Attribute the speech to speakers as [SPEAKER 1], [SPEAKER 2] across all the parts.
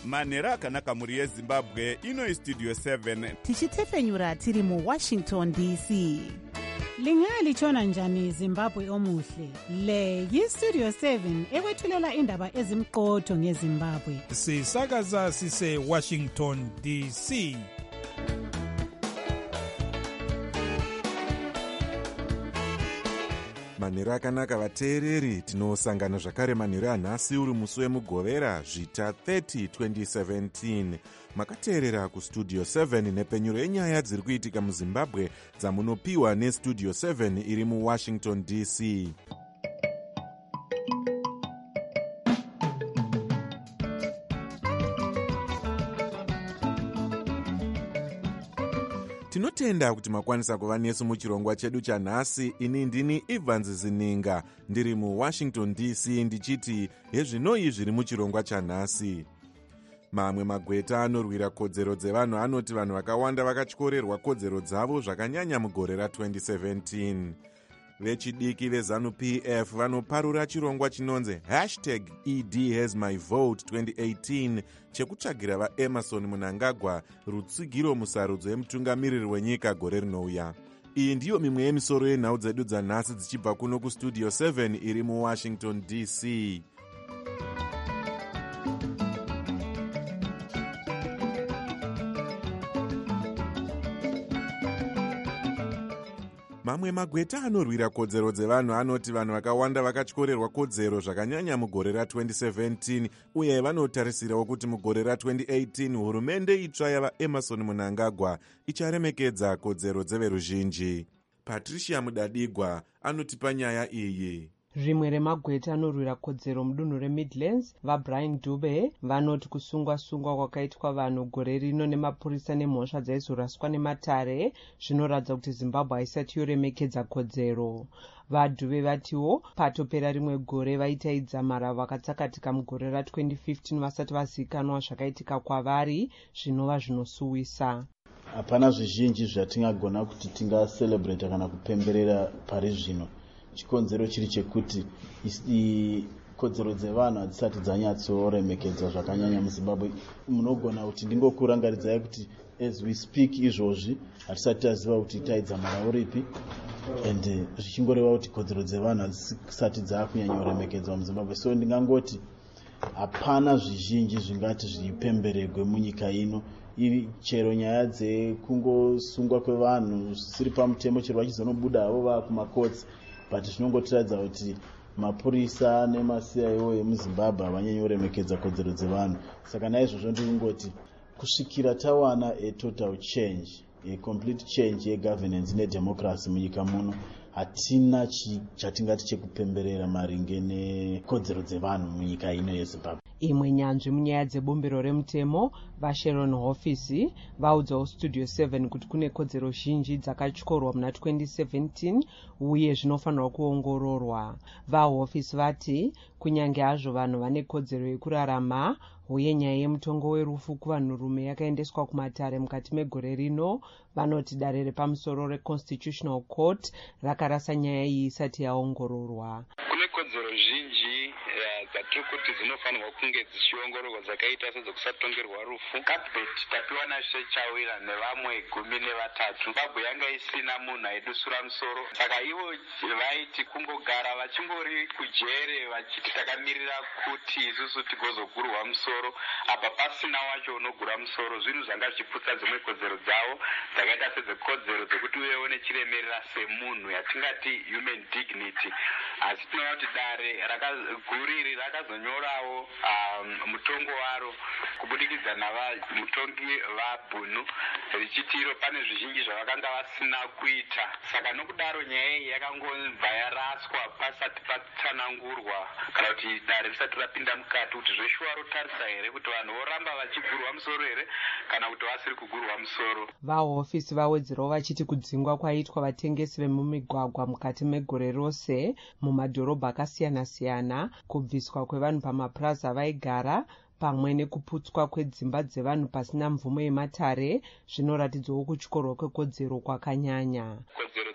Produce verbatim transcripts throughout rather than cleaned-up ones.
[SPEAKER 1] manhero akanaka mhuri yezimbabwe. Ino istudio seven
[SPEAKER 2] tichitefenyura tiri muwashington D C.
[SPEAKER 3] Lingalitshona njani Zimbabwe omuhle? Le yistudio seven ekwethulela indaba ezimqotho ngeZimbabwe.
[SPEAKER 4] Sisakaza sise Washington D C.
[SPEAKER 5] Manhero akanaka vateereri, tinosangana zvakare manhero anhasi uri musi wemugovera zvita thirty twenty seventeen. Makateerera kustudio seven nepenyuro yenyaya dziri kuitika muZimbabwe dzamunopiwa nestudio seven iri muWashington D C. Tinotenda kuti makwanisa kuva nesu muchirongwa chedu chanhasi. Ini ndini Evans Zininga ndiri muWashington D C ndichiti hezvinoi zviri muchirongwa chanhasi. Mamwe magweta anorwira kodzero dzevanhu anoti vanhu vakawanda vakatyorerwa kodzero dzavo zvakanyanya mugore ra twenty seventeen. Vechidiki veZanu P F vanoparura chirongwa chinonzi hashtag E D has my vote twenty eighteen chekutsvagira vaEmerson Mnangagwa rutsigiro musarudzo yemutungamiriri wenyika gore rinouya. Iyi ndiyo mimwe yemisoro yenhau dzedu dzanhasi dzichibva kuno kustudio seven iri muWashington D C. Mamwe magweta anorwira kodzero dzevanhu anoti vanhu vakawanda vakatyorerwa kodzero zvakanyanya mugore ra twenty seventeen uye vanotarisirawo kuti mugore ra twenty eighteen hurumende itsva yavaEmerson Mnangagwa icharemekedza kodzero dzeveruzhinji. Patricia Mudadigwa anotipa nyaya iyi.
[SPEAKER 6] Rimwe remagweta anorwira kodzero mudunhu reMidlands vaBrian Dube vanoti kusungwa-sungwa kwakaitwa vanhu gore rino nemapurisa nemhosva dzaizoraswa nematare zvinoratidza kuti Zimbabwe haisati yoremekedza kodzero. VaDube vatiwo patopera rimwe gore vaitaidza mara vakatsakatika mugore ra twenty fifteen vasati vazivikanwa zvakaitika kwavari zvinova zvinosuwisa.
[SPEAKER 7] Hapana zvizhinji zvatingagona kuti tingaselebrate kana kupemberera pari zvino. Chikonzero chiri chekuti kodzero dzevanhu hadzisati dzanyatsoremekedzwa zvakanyanya muZimbabwe. Munogona kuti ndingokurangaridzai kuti as we speak izvozvi hatisati taziva kuti taidza mara uripi, and zvichingoreva kuti kodzero dzevanhu hadzisati dzakunyanyoremekedzwa muZimbabwe. So ndingangoti hapana zvizhinji zvingati zvipemberegwe munyika ino. Chero nyaya dzekungosungwa kwevanhu zvisiri pamutemo chero vachizonobuda havo vakumakotsi, but zvinongotiradza kuti mapurisa nemasi C I O emuZimbabwe havanyanyi kuremekedza kodzero dzevanhu. Saka naizvozvo ndikungoti kusvikira tawana a total change, a complete change yegovernance nedemocracy munyika muno, hatina chatingati chekupemberera maringe nekodzero dzevanhu munyika ino yeZimbabwe.
[SPEAKER 6] Imwe nyanzvi munyaya dzebumbiro remutemo vaSharon Hofisi vaudzawo studio seven kuti kune kodzero zhinji dzakatyorwa muna twenty seventeen uye zvinofanirwa kuongororwa. VaHofisi vati kunyange hazvo vanhu vane kodzero yekurarama uye nyaya yemutongo werufu kuvanhurume yakaendeswa kumatare mukati megore rino, vanoti dare repamusoro reConstitutional Court rakarasa nyaya iyi isati yaongororwa.
[SPEAKER 8] Kune kodzero zhinji dzatiri kuti dzinofanirwa kunge dzichiongororwa dzakaita sedzokusatongerwa rufu. Cabinet tapiwa naShe Chawira nevamwe gumi nevatatu. Zimbabwe yanga isina munhu aidusura musoro, saka ivo vaiti kungogara vachingori kujere vachiti takamirira kuti isusu tigozogurwa musoro, apa pasina wacho unogura musoro. Zvinhu zvanga zvichiputsa dzimwe kodzero dzavo dzakaita sedzekodzero dzekuti uyewo nechiremerera semunhu yatingati human dignity. Asi tinoona kuti dare rakaguriri rakazonyorawo um, mutongo waro kubudikidza navamutongi vaBhunu richitiro pane zvizhinji zvavakanga vasina kuita. Saka nokudaro nyaya iyi yakangobva yaraswa pasati patsanangurwa kana kuti dare risati rapinda mukati kuti zveshuwa rotarisa here kuti vanhu voramba vachigurwa musoro here kana kuti vasiri kugurwa musoro.
[SPEAKER 6] VaHofisi vawedzerawo vachiti kudzingwa kwaitwa vatengesi vemumigwagwa mukati megore rose mumadhorobha akasiyana-siyana, kubviswa kwevanhu pamapuraza vaigara pamwe nekuputswa kwedzimba dzevanhu pasina mvumo yematare zvinoratidzawo kutyorwa kwekodzero kwakanyanya.
[SPEAKER 8] Kodzero dzakaita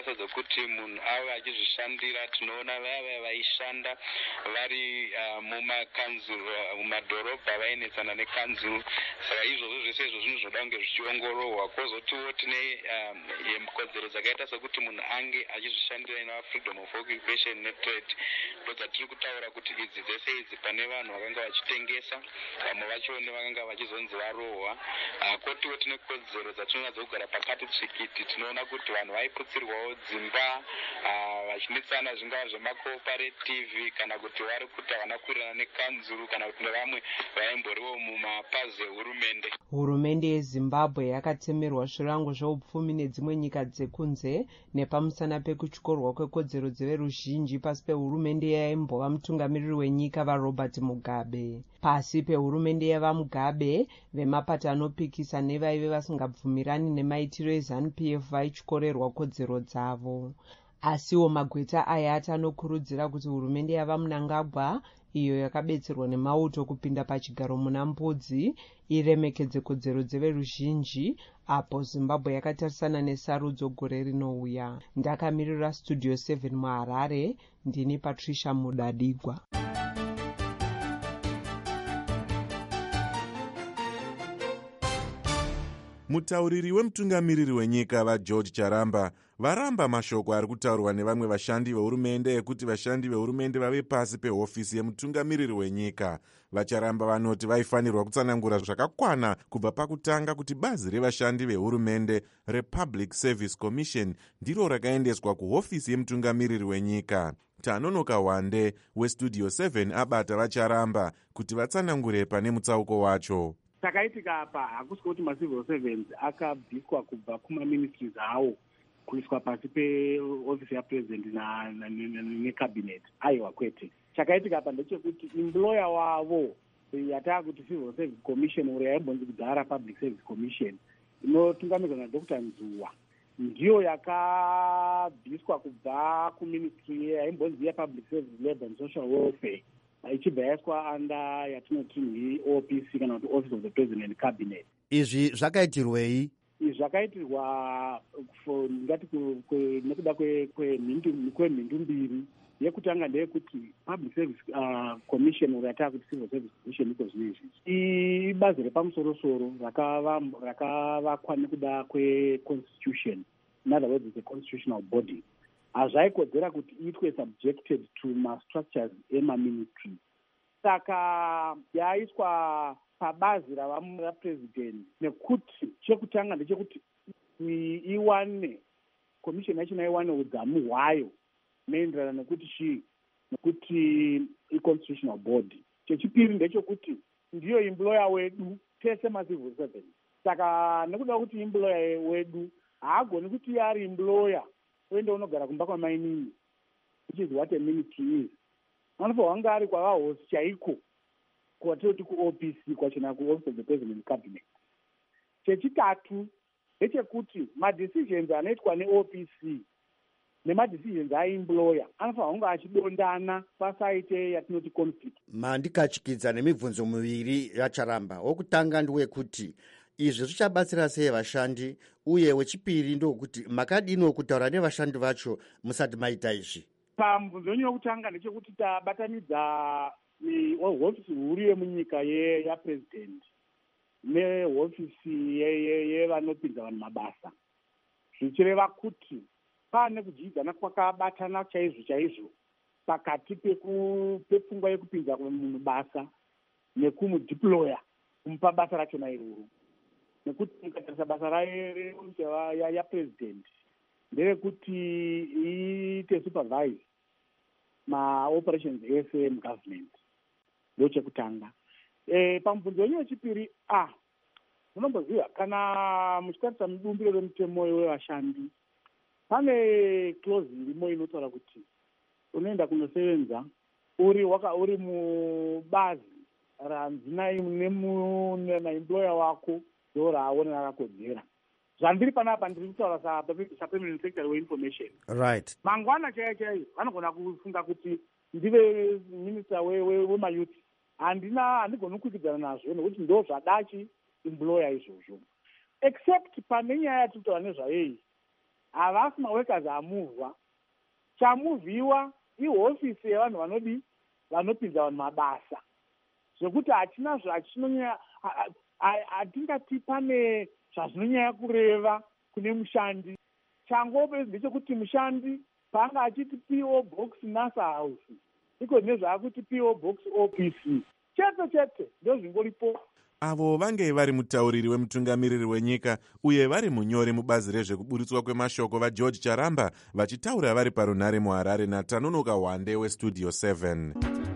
[SPEAKER 8] dzakaita sedzokuti munhu ave achizvishandira. Tinoona vaya vaya vaishanda vari uh, mumakanzuru uh, mumadhorobha vainetsana nekanzuru. Saka izvozvo zvese izvo zvinhu zvinoda kunge zvichiongororwa. Kwozotiwo tine um, kodzero dzakaita sekuti munhu ange achizvishandira ina freedom of occupation netrade. Ndodzatiri kutaura kuti idzi dzese idzi pane vanhu vakanga vachitengesa, vamwe vacho nevakanga vachizonzi varohwa. Kotiwo tine kodzero dzatinonadzo kugara pakati tsikiti. Tinoona kuti vanhu vaiputsirwawo dzimba vachinetsana zvingava zvemacooperative kana kuti vari kuti havana kuwirirana nekanzuru kana kuti nevamwe vaimboriwo mumapazi ehurumende.
[SPEAKER 6] Hurumende yeZimbabwe yakatsemerwa zvirango zveupfumi nedzimwe nyika dzekunze nepamusana pekutyorwa kwekodzero dzeveruzhinji pasi pehurumende yaimbova mutungamiriri wenyika vaRobert Mugabe. Pasi pehurumende yavaMugabe, vemapato anopikisa nevaive vasingabvumirani nemaitiro eZANU-P F vaityorerwa kodzero dzavo. Asiwo magweta ayati anokurudzira kuti hurumende yavaMnangagwa, iyo yakabetserwa nemauto kupinda pachigaro muna mbudzi, iremekedze kodzero dzeveruzhinji apo Zimbabwe yakatarisana nesarudzo gore rinouya. Ndakamirira Studio seven muHarare, ndini Patricia Mudadigwa.
[SPEAKER 5] Mutauriri wemutungamiriri wenyika vaGeorge Charamba varamba mashoko ari kutaurwa nevamwe vashandi vehurumende ekuti vashandi vehurumende vave pasi pehofisi yemutungamiriri wenyika. VaCharamba vanoti vaifanirwa kutsanangura zvakakwana kubva pakutanga kuti bazi revashandi vehurumende rePublic Service Commission ndiro rakaendeswa kuhofisi yemutungamiriri wenyika. Tanonoka Wande weStudio seven abata vaCharamba kuti vatsanangure pane mutsauko wacho.
[SPEAKER 9] Takaitika apa hakusi kuti macivil servants akabviswa kubva kumaministries awo kuiswa pasi peofisi yapresident necabinet. Aiwa kwete. Chakaitika apa ndechekuti employer wavo yataa kuti civil service commission uri yaimbonzi kudhara public service commission inotungamirirwa naDr Nzuwa ndiyo yakabviswa kubva kuministry yaimbonzi yepublic service labour and social welfare ichibva yaiswa anda yatinoti O P C kana kuti office of the president cabinet.
[SPEAKER 10] Izvi zvakaitirwei?
[SPEAKER 9] Izvi zvakaitirwa ngati nekuda kwemhindu mbiri. Yekutanga ndeyekuti public service uh, commission urataa kuti civil service commission iko zvino izvi ibazi repamusoro-soro rakavakwa nekuda kweconstitution. In other words, it's a constitutional body. Hazvaikodzera kuti iitwe subjected to ma-structures ema-ministry. Saka yaiswa pabazi ravapresident nekuti chekutanga ndechekuti iwane commission yacho iwane udzamu hwayo maenderano nekuti chii nekuti i-constitutional body. Chechipiri ndechekuti ndiyo employer wedu tese ma-civil servants. Saka nekuda kuti employer wedu haagoni kuti ari employer wende unogara kumba kwamainini, which is what a ministry is. Anofa wanga ari kwavahosi chaiko kwatoti ku-O P C kwachona ku-office of the president cabinet. Chechitatu ndechekuti ma-decisions anoitwa ne-O P C nema-decisions aemployer anofa wanga achidondana pasaite yatinoti conflict.
[SPEAKER 10] Mandikachikidza nemibvunzo miviri yaCharamba. Wokutanga ndewekuti izvi zvichabatsira sei vashandi, uye wechipiri ndokuti makadino kutaura nevashandi vacho musati maita izvi?
[SPEAKER 9] Pamubvunzo yokutanga ndechekuti tabatanidza hofisi huru yemunyika yapresident nehofisi yevanopinza vanhu mabasa, zvichireva kuti pane kudyidzana kwakabatana chaizvo chaizvo pakati pepfungwa yekupinza munhu basa nekumudeploya kumupa basa rachona iroro. Nekuti mukatarisa basa yapresident nderekuti iite supervise ma-operations ese mugovernment. Ndo chekutanga. E, pamubvunzo wenyu wechipiri, ah, munomboziva kana muchitarisa mubumbiro remutemo wevashandi pane clause irimo inotaura kuti unoenda kunosevenza uri waka uri mubazi ranzi naemployer wako ndo raaona rakakodzera. Zvandiri panapa ndiri kutaura sapermanent secretary weinformation.
[SPEAKER 10] Right.
[SPEAKER 9] Mangwana chaiyo chaiyo vanogona kufunga kuti ndive minister wemayouth. Handina handigoni kukwikidzana nazvo nekuti ndo zvadachi employer izvozvo. Except pane nyaya yatiri kutaura nezvayo iyi havasi maworkers amuvhwa. Chamuvhiwa ihofisi yevanhu vanodi vanopinza vanhu mabasa, zvekuti hatina zvachinonyanya, hatingati pane zvazvinonyanya kureva kune mushandi. Changope ndechekuti mushandi paanga achiti P O box nasa house iko nezvaakuti P O box O P C chete chete ndo zvingoripo.
[SPEAKER 5] Avo vange vari mutauriri wemutungamiriri wenyika uye vari munyori mubazi rezvekuburitswa kwemashoko vaGeorge Charamba vachitaura vari parunhare muHarare naTanonoka Hwande weStudio seven.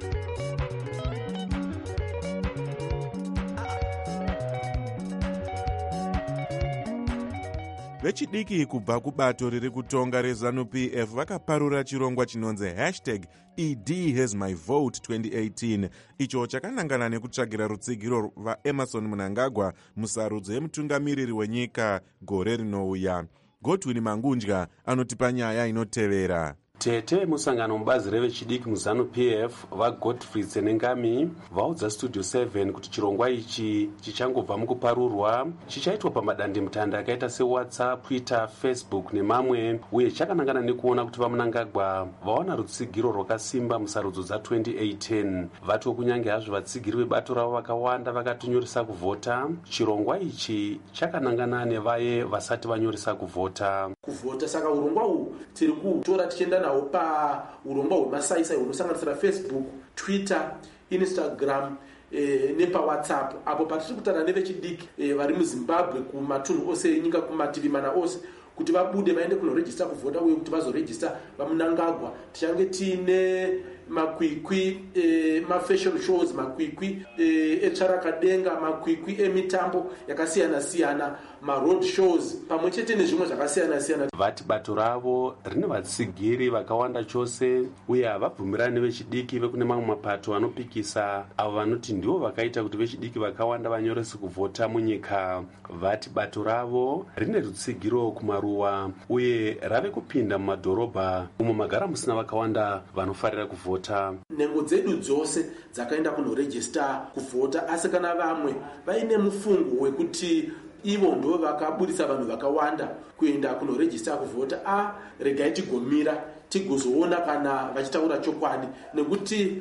[SPEAKER 5] Vechidiki kubva kubato riri kutonga reZANU-P F vakaparura chirongwa chinonzi hashtag E D has my vote twenty eighteen, icho chakanangana nekutsvagira rutsigiro vaEmerson Mnangagwa musarudzo yemutungamiriri wenyika gore rinouya. Godwin Mangunja anotipa nyaya inotevera.
[SPEAKER 11] Tete musangano mubazi revechidiki muZANU-P F vaGodfrey Tsenengami vaudza Studio seven kuti chirongwa ichi chichangobva mukuparurwa chichaitwa pamadandemutande akaita seWhatsApp, Twitter, Facebook nemamwe, uye chakanangana nekuona kuti vaMnangagwa vawana rutsigiro rwakasimba musarudzo dza twenty eighteen. Vatiwo kunyange hazvo vatsigiri vebato ravo vakawanda vakatonyoresa kuvhota, chirongwa ichi chakanangana nevaye vasati vanyoresa kuvhota.
[SPEAKER 12] Kuvhota saka urongwa uhu tiri kutora tichienda nawo pa urongwa hwemasaisai hunosanganisira Facebook, Twitter, Instagram e, nepa WhatsApp, apo patiri kutaura nevechidiki e, vari muZimbabwe kumatunhu ose enyika, kumativi mana ose, kuti vabude vaende kunorejista kuvhota uye kuti vazorejista vaMnangagwa. Tichange tiine makwikwi e, mafashion shows, makwikwi e, etsvarakadenga, makwikwi emitambo yakasiyana siyana, maroad shows pamwe chete nezvimwe zvakasiyana siyana.
[SPEAKER 11] Vati bato ravo rine vatsigiri vakawanda chose uye havabvumirani nevechidiki vekune mamwe mapato anopikisa avo vanoti ndivo vakaita kuti vechidiki vakawanda vanyorese kuvhota munyika. Vati bato ravo rine rutsigiro kumaruwa uye rave kupinda mumadhorobha umo magara musina vakawanda vanofarira kuvhota.
[SPEAKER 12] Nhengo dzedu dzose dzakaenda kunorejista kuvhota, asi kana vamwe vaine mufungo wekuti ivo ndo vakaburitsa vanhu vakawanda kuenda kunorejista kuvhota, a regai tigomira tigozoona kana vachitaura chokwadi, nekuti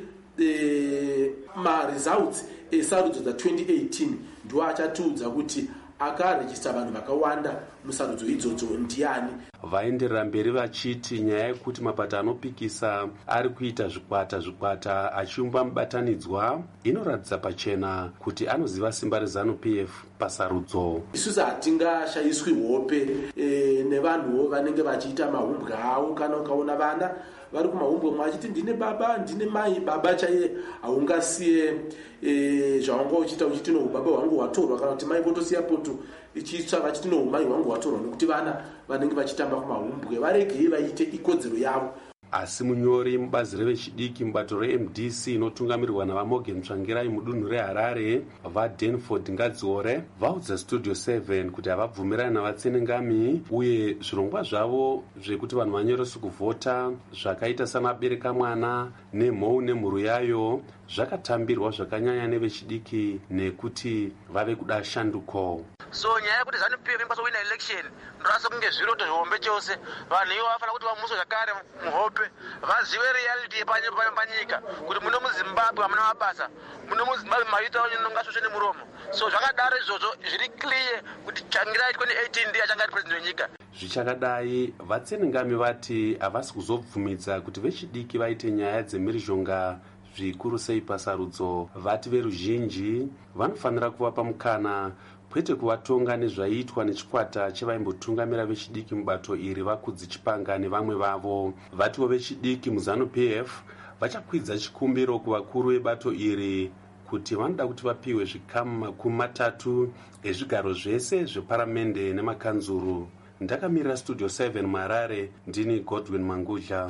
[SPEAKER 12] e, maresults esarudzo dza twenty eighteen ndo achatiudza kuti akarejista vanhu vakawanda musarudzo idzodzo ndiani.
[SPEAKER 11] Vaenderera mberi vachiti nyaya yekuti mapato anopikisa ari kuita zvikwata zvikwata achiumba mubatanidzwa inoratidza pachena kuti anoziva simba reZANU-P F pasarudzo.
[SPEAKER 12] Isusu hatingashayiswi hope e, nevanhuwo vanenge vachiita mahumbwe avo. Kana ukaona vana vari kumahumbwe mwachiti ndine baba ndine mai, baba chaiye haungasiye e, zvaunga uchiita uchiti no baba hwangu watorwa, kana kuti mai votosiya poto ichitsva vachiti no mai hwangu watorwa, nokuti vana vanenge vachitamba kumahumbwe varegei vaite ikodzero yavo.
[SPEAKER 11] Asi munyori mubazi revechidiki mubato reM D C inotungamirirwa navaMorgan Tsvangirai mudunhu reHarare vaDanford Ngadziore vaudza Studio seven kuti havabvumirani navatsenengami uye zvirongwa zvavo zvekuti vanhu vanyorese kuvhota zvakaita samabereka mwana nemhou nemhuru yayo zvakatambirwa zvakanyanya nevechidiki nekuti vave kuda shanduko.
[SPEAKER 13] So nyaya yekuti ZANU-P F imba wina election ndirasa kunge zviroto zvihombe chose, vanhu ivo vafana kuti vamuswe zvakare muhope, vazive reality panyika kuti muno muZimbabwe hamuna mabasa, muno muZimbabwe maita nyonga shoshe nemuromo. So zvakadaro izvozvo zviri clear kuti Tsvangirai twenty eighteen ndiye achanga ari president wenyika.
[SPEAKER 11] Zvichakadai vatsenengami vati havasi kuzobvumidza kuti vechidiki vaite nyaya dzemhirizhonga zvikuru sei pasarudzo. Vati veruzhinji vanofanira kuvapa mukana kwete kuvatonga nezvaiitwa nechikwata chevaimbotungamira vechidiki mubato iri vakudzi Chipanga nevamwe vavo. Vatiwo vechidiki muZANU-P F vachakwidza chikumbiro kuvakuru vebato iri kuti vanoda kuti vapiwe zvikamu makumi matatu ezvigaro zvese zveparamende nemakanzuru. Ndakamirira Studio seven muHarare, ndini Godwin Mangunja.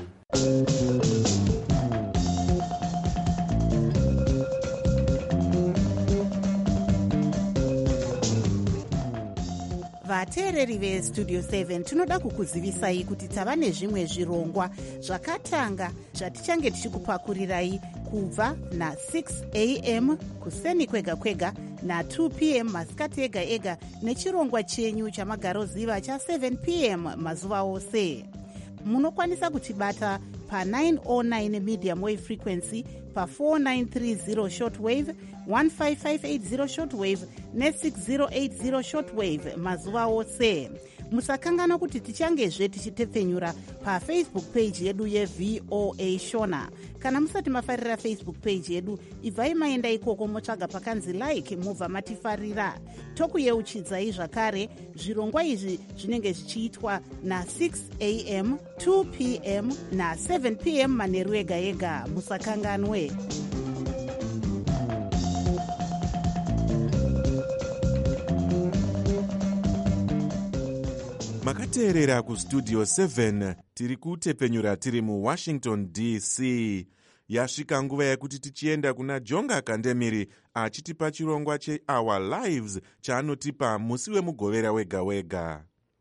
[SPEAKER 2] vateereri veStudio seven tinoda kukuzivisai kuti tava nezvimwe zvirongwa zvakatanga zvatichange tichikupakurirai kubva na-six a m kuseni kwega kwega na-two p m masikati ega ega nechirongwa chenyu chamagaroziva cha-seven p m mazuva ose. Munokwanisa kutibata pa-nine oh nine medium wave frequency, pa-four nine three zero shortwave, one five five eight zero shortwave ne-six zero eight zero shortwave mazuva ose. Musakangana kuti tichangezve tichitepfenyura pafacebook page yedu yeV O A Shona. Kana musati mafarira Facebook page yedu, ibvai maenda ikoko motsvaga pakanzi like mubva matifarira. Tokuyeuchidzai zvakare zvirongwa izvi zvinenge zvichiitwa na-six a m, two p m na-seven p m manheru ega ega. Musakanganwe.
[SPEAKER 5] Makateerera kustudio seven, tiri kutepenyura tiri muWashington D C. Yasvika nguva yekuti tichienda kuna Jonga Kandemiri achitipa chirongwa cheOur Lives chaanotipa musi wemugovera wega wega.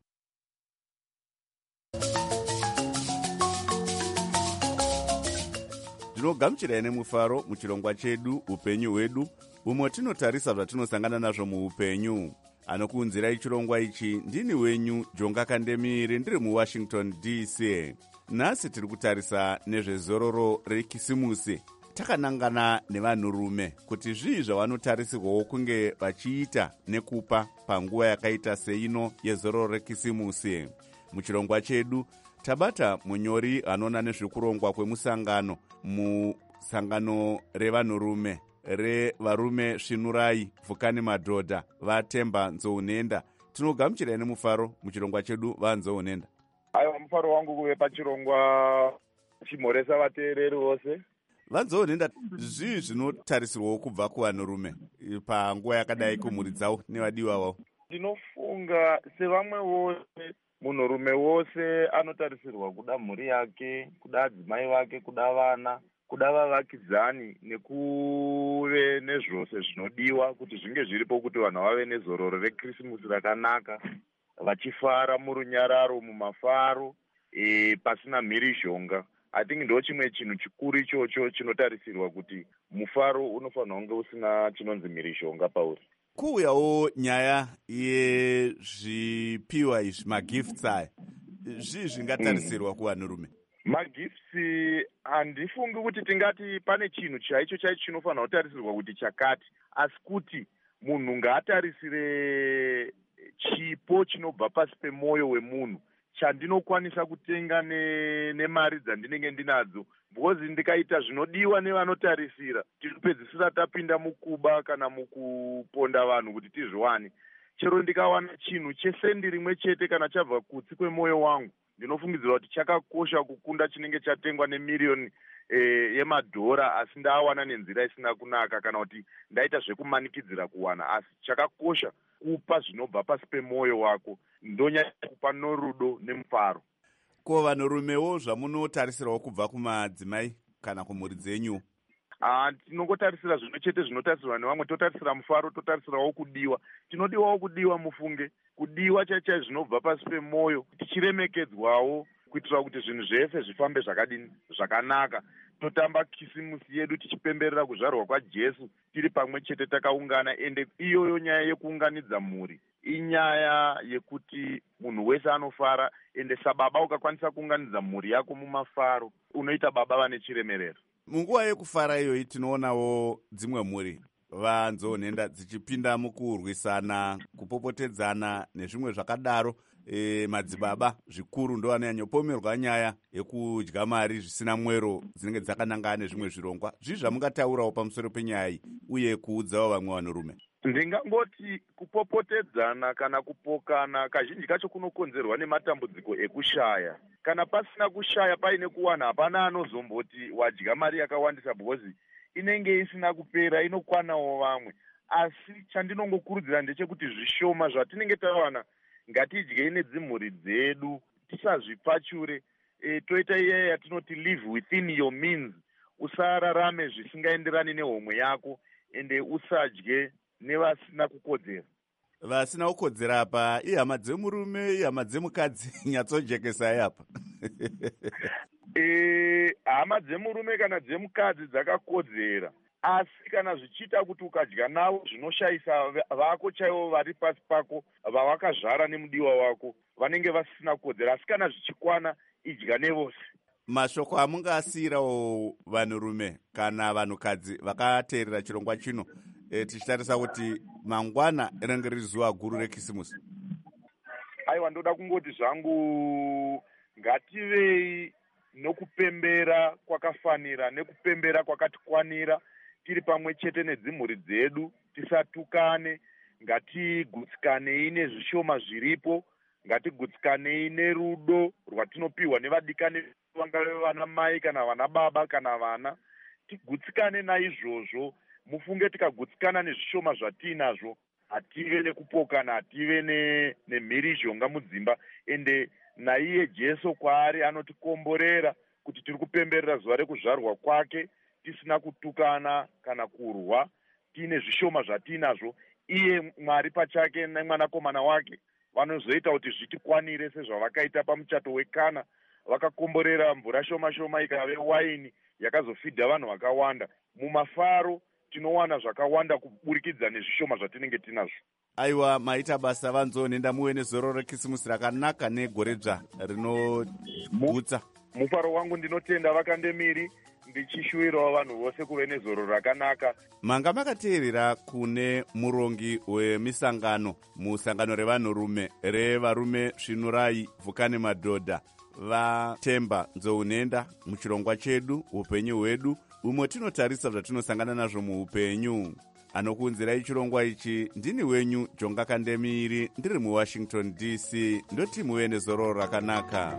[SPEAKER 1] Tinogamuchirai nemufaro muchirongwa chedu upenyu hwedu, umwe tinotarisa zvatinosangana nazvo muupenyu. Anokuunzirai chirongwa ichi ndini wenyu Jonga Kandemiri, ndiri muWashington D C. Nhasi tiri kutarisa nezvezororo rekisimusi. Takanangana nevanhurume kuti zvii zvavanotarisirwawo kunge vachiita nekupa panguva yakaita seino yezororo rekisimusi. Muchirongwa chedu tabata munyori anoona nezvekurongwa kwemusangano musangano revanhurume revarume Svinurai Vhukani Madhodha vaTemba Nzounenda. Tinogamuchirai nemufaro muchirongwa chedu vaNzounenda.
[SPEAKER 14] Aiwa, mufaro wangu kuve pachirongwa chimhoresa vateereri vose.
[SPEAKER 1] VaNzounenda, zvii zvinotarisirwawo kubva kuvanhurume panguva yakadai kumhuri dzavo nevadiwa vavo?
[SPEAKER 14] Ndinofunga sevamwe vose, munhurume wose anotarisirwa kuda mhuri yake, kuda adzimai vake, kuda vana, kuda vavakidzani, nekuve nezvose zvinodiwa kuti zvinge zviripo kuti vanhu vave nezororo rekirisimusi rakanaka, vachifara murunyararo, mumafaro, e, pasina mhirizhonga. I think ndo chimwe chinhu chikuru ichocho chinotarisirwa kuti mufaro unofanira kunge usina chinonzi mhirizhonga pauri.
[SPEAKER 1] Kuuyawo nyaya yezvipiwa izvi, magifts aya, zvii zvingatarisirwa mm. kuvanhurume?
[SPEAKER 14] Magifts handifungi kuti tingati pane chinhu chaicho chaicho chinofanira kutarisirwa kuti chakati, asi kuti munhu ngaatarisire chipo chinobva pasi pemwoyo wemunhu chandinokwanisa kutenga nemari dzandinenge ndinadzo, because ndikaita zvinodiwa nevanotarisira tinopedzisira tapinda mukuba kana mukuponda vanhu kuti tizviwane. Chero ndikawana chinhu chesendi rimwe chete kana chabva kutsi kwemwoyo wangu, ndinofungidzira kuti chakakosha kukunda chinenge chatengwa nemiriyoni e, yemadhora asi ndaawana nenzira isina kunaka, kana kuti ndaita zvekumanikidzira kuwana. Asi chakakosha kupa zvinobva pasi pemwoyo wako, ndonyanya kupa norudo nemufaro.
[SPEAKER 1] Ko vanhurumewo zvamunotarisirawo kubva kumadzimai kana kumhuri dzenyu?
[SPEAKER 14] Ah, tinongotarisira zvino chete zvinotarisirwa nevamwe. Totarisira mufaro, totarisirawo kudiwa. Tinodiwawo kudiwa, mufunge kudiwa chaichai zvinobva pasi pemwoyo, tichiremekedzwawo kuitira kuti zvinhu zvese zvifambe zvakadini zvakanaka. Totamba kisimusi yedu tichipemberera kuzvarwa kwaJesu tiri pamwe chete takaungana. Ende iyoyo nyaya yekuunganidza mhuri inyaya yekuti munhu wese anofara. Ende sababa ukakwanisa kuunganidza mhuri yako mumafaro, unoita baba vane chiremerero.
[SPEAKER 1] Munguva yekufara iyoyi tinoonawo dzimwe mhuri vaNzounenda dzichipinda mukurwisana, kupopotedzana nezvimwe zvakadaro. E, madzibaba zvikuru ndo vanonyanyopomerwa nyaya yekudya mari zvisina mwero dzinenge dzakanangana nezvimwe zvirongwa. Zvii zvamungataurawo pamusoro penyaya iyi uye kuudzawo vamwe vanhurume?
[SPEAKER 14] Ndingangoti kupopotedzana kana kupokana kazhinji kacho kunokonzerwa nematambudziko ekushaya. Kana pasina kushaya paine kuwana, hapana anozomboti wadya mari yakawandisa, because inenge isina kupera, inokwanawo vamwe. Asi chandinongokurudzira ndechekuti zvishoma zvatinenge tawana ngatidyei nedzimhuri dzedu, tisazvipfachure. E, toita iye yatinoti live within your means. Usararame zvisingaenderani nehomwe yako, ende usadye nevasina kukodzera.
[SPEAKER 1] Vasina kukodzera apa ihama dzemurume, ihama dzemukadzi, nyatsojekesai apa.
[SPEAKER 14] Eh, hama dzemurume kana dzemukadzi dzakakodzera, asi kana zvichiita kuti ukadya navo zvinoshayisa vako chaivo vari pasi pako vawakazvara nemudiwa wako vanenge vasina kukodzera, asi kana zvichikwana idya nevose.
[SPEAKER 1] Mashoko amungasiyirawo vanhurume kana vanhukadzi vakateerera chirongwa chino e, tichitarisa kuti mangwana rinenge riri zuva guru rekisimusi?
[SPEAKER 14] Aiwa, ndoda kungoti zvangu ngativei nokupembera kwakafanira nekupembera kwakatikwanira tiri pamwe chete nedzimhuri dzedu, tisatukane, ngatigutsikanei nezvishoma zviripo, ngatigutsikanei nerudo rwatinopiwa nevadikani vangave vana mai kana vana baba kana vana, tigutsikane naizvozvo. Mufunge tikagutsikana nezvishoma zvatinazvo hative nekupokana, hative nemhirizhonga mudzimba. Ende naiye Jesu kwaari anotikomborera kuti tiri kupemberera zuva rekuzvarwa kwake tisina kutukana kana kurwa, tiine zvishoma zvatinazvo. Iye Mwari pachake nemwanakomana wake vanozoita kuti zvitikwanire sezvavakaita pamuchato wekana, vakakomborera mvura shoma shoma ikave waini yakazofidha vanhu vakawanda. Mumafaro tinowana zvakawanda kuburikidza nezvishoma zvatinenge tinazvo.
[SPEAKER 1] Aiwa, maita basa vanzonenda muwe nezoro rekisimusi rakanaka negoredzva rinogutsa.
[SPEAKER 14] Mufaro wangu ndinotenda vakandemiri, ndichishuwirawo vanhu vose kuve nezoro rakanaka.
[SPEAKER 1] Manga makateerera kune murongi wemisangano musangano revanhurume revarume Svinurai Vhukane Madhodha vaTemba Nzounenda muchirongwa chedu upenyu hwedu umwe tinotarisa zvatinosangana nazvo muupenyu. Anokuunzirai chirongwa ichi ndini wenyu Jonga Kandemiri, ndiri muWashington D C. Ndoti muve nezoro rakanaka.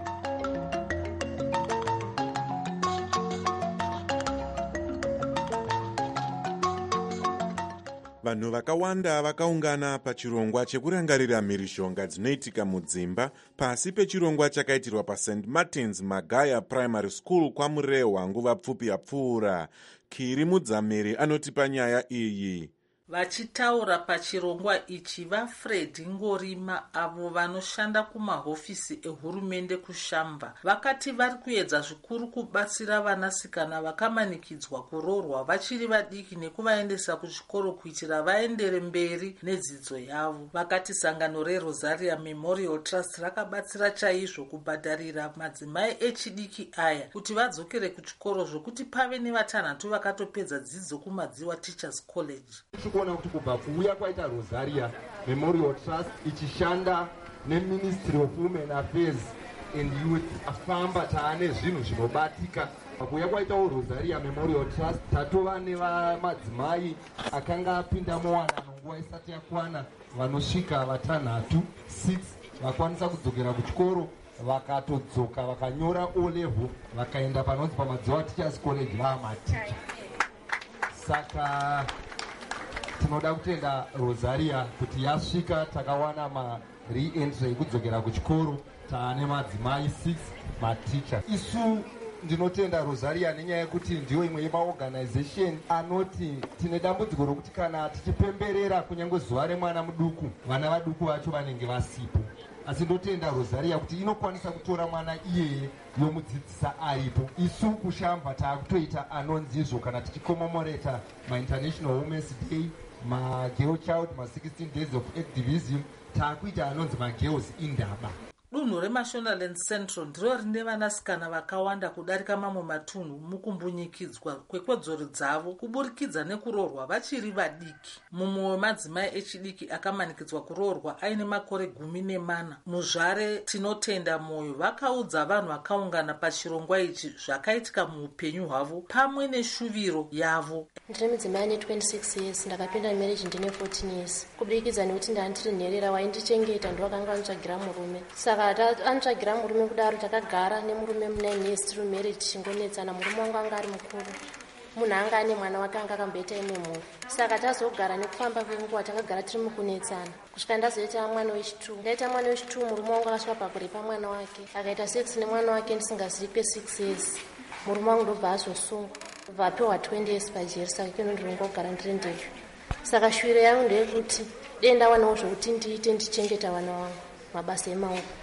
[SPEAKER 5] Vanhu vakawanda vakaungana pachirongwa chekurangarira mhirizhonga dzinoitika mudzimba pasi pechirongwa chakaitirwa paSaint Martin's Magaya Primary School kwaMurehwa nguva pfupi yapfuura. Kiri Mudzamiri anotipa nyaya iyi.
[SPEAKER 15] Vachitaura pachirongwa ichi vaFred Ngorima avo vanoshanda kumahofisi ehurumende kuShamva vakati vari kuedza zvikuru kubatsira vanasikana vakamanikidzwa kuroorwa vachiri vadiki nekuvaendesa kuchikoro kuitira vaendere mberi nedzidzo yavo. Vakati sangano reRosaria Memorial Trust rakabatsira chaizvo kubhadharira madzimai echidiki aya kuti vadzokere kuchikoro zvokuti pave nevatanhatu vakatopedza dzidzo kuMadziwa Teachers College.
[SPEAKER 16] Kuona kuti kubva kuuya kwaita Rosaria Memorial Trust ichishanda neMinistry of Women Affairs and Youth afamba taane zvinhu zvinobatika. Pakuuya kwaitawo Rosaria Memorial Trust tatova nevamadzimai akanga apinda muwana nguva isati yakwana vanosvika vatanhatu six vakwanisa kudzokera kuchikoro vakatodzoka vakanyora O level vakaenda panonzi paMadziwa Teachers College vaamaticha. Saka tinoda kutenda Rosaria kuti yasvika takawana ma-re-entry ekudzokera kuchikoro taane madzimai six maticha. Isu ndinotenda Rosaria nenyaya yekuti ndiyo imwe yemaorganization anoti tine dambudziko rokuti kana tichipemberera kunyange zuva remwana muduku vana vaduku vacho vanenge vasipo. Asi ndotenda Rosaria kuti inokwanisa kutora mwana iyeye yomudzidzisa aripo. Isu kuShamva taakutoita anonzizvo kana tichikomomoreta ma-International Women's Day, ma-Girl Child, ma-sixteen days of activism, taakuita anonzi ma-Girls Indaba.
[SPEAKER 15] Dunhu reMashonaland Central ndiro rine vanasikana vakawanda kudarika mamwe matunhu mukumbunyikidzwa kwekodzero dzavo kuburikidza nekuroorwa vachiri vadiki. Mumwe wemadzimai echidiki akamanikidzwa kuroorwa aine makore gumi nemana. Muzvare Tinotenda Moyo vakaudza vanhu vakaungana pachirongwa ichi zvakaitika muupenyu hwavo pamwe neshuviro yavo.
[SPEAKER 17] Ndine mudzimai ane twenty-six years, ndakapinda marriage ndine fourteen years. Kubudikidza nekuti ndandiri nherera waindichengeta ndovakanga vanitsvagira murume. Saka antsvagira murume kudaro takagara nemurume munine years tiri marriage tichingonetsana. Murume wangu anga ari mukuru, munhu anga ane mwana wake anga akamboita ine mhuri. Saka tazogara nekufamba kwenguva takagara tiri mukunetsana kusvika ndazoita mwana wechitu. Ndaita mwana wechitu, murume wangu akasvika pakurepa mwana wake akaita sex nemwana wake ndisingazivi kwe-six years. Murume wangu ndobva azosungwa kubva apiwa twenty years pajeri. Saka ikeno ndiringogara ndiri ndege. Saka shwiro yangu ndeyekuti dei ndawanawo zvokuti ndiite ndichengeta vana vangu mabasa emaoko.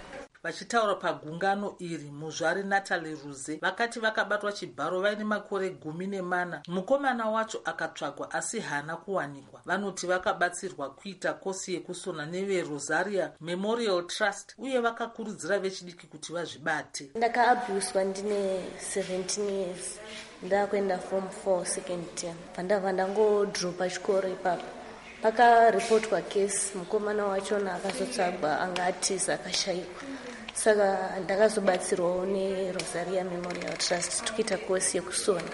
[SPEAKER 15] vachitaura pagungano iri muzvari Natalie Ruze vakati vakabatwa chibharo vaine makore gumi nemana. Mukomana wacho akatsvagwa asi haana kuwanikwa. Vanoti vakabatsirwa kuita kosi yekusona neve Rosaria Memorial Trust uye vakakurudzira vechidiki kuti vazvibate.
[SPEAKER 17] Ndakaabuswa ndine seventeen years. Ndakuenda form four second term. Pandabva ndangodropa chikoro ipapo. Pakaripotwa case mukomana wachona akazotsvagwa anga atiza akashayikwa. Saka ndakazobatsirwawo neRosaria Memorial Trust tukiita kosi yekusona.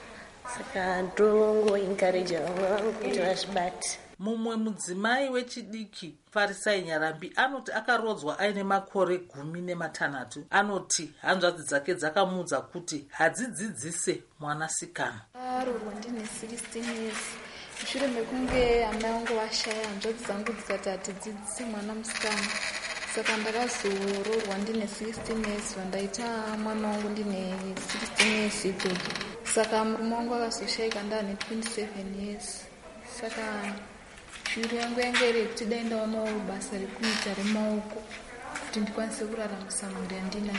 [SPEAKER 17] Saka ndongoencourage vamwe vangu kuti vazvibate.
[SPEAKER 15] Mumwe mudzimai wechidiki Farisai Nyarambi anoti akarodzwa aine makore gumi nematanhatu. Anoti hanzvadzi dzake dzakamuudza kuti hadzidzidzise mwanasikana.
[SPEAKER 18] Akarodzwa ndine sixteen years. Mushure mekunge amai vangu vashaya, hanzvadzi dzangu dzikati hatidzidzisi mwana musikana. Saka ndakazoroorwa ndine sixteen years vandaita mwana wangu ndine sixteen years idzodzi. Saka murume wangu akazoshayika ndane twenty-seven years. Saka shuru yangu yanga iri kuti dai ndaonawo basa rekuita remaoko kuti ndikwanise kuraramisa mhuri yandinayo.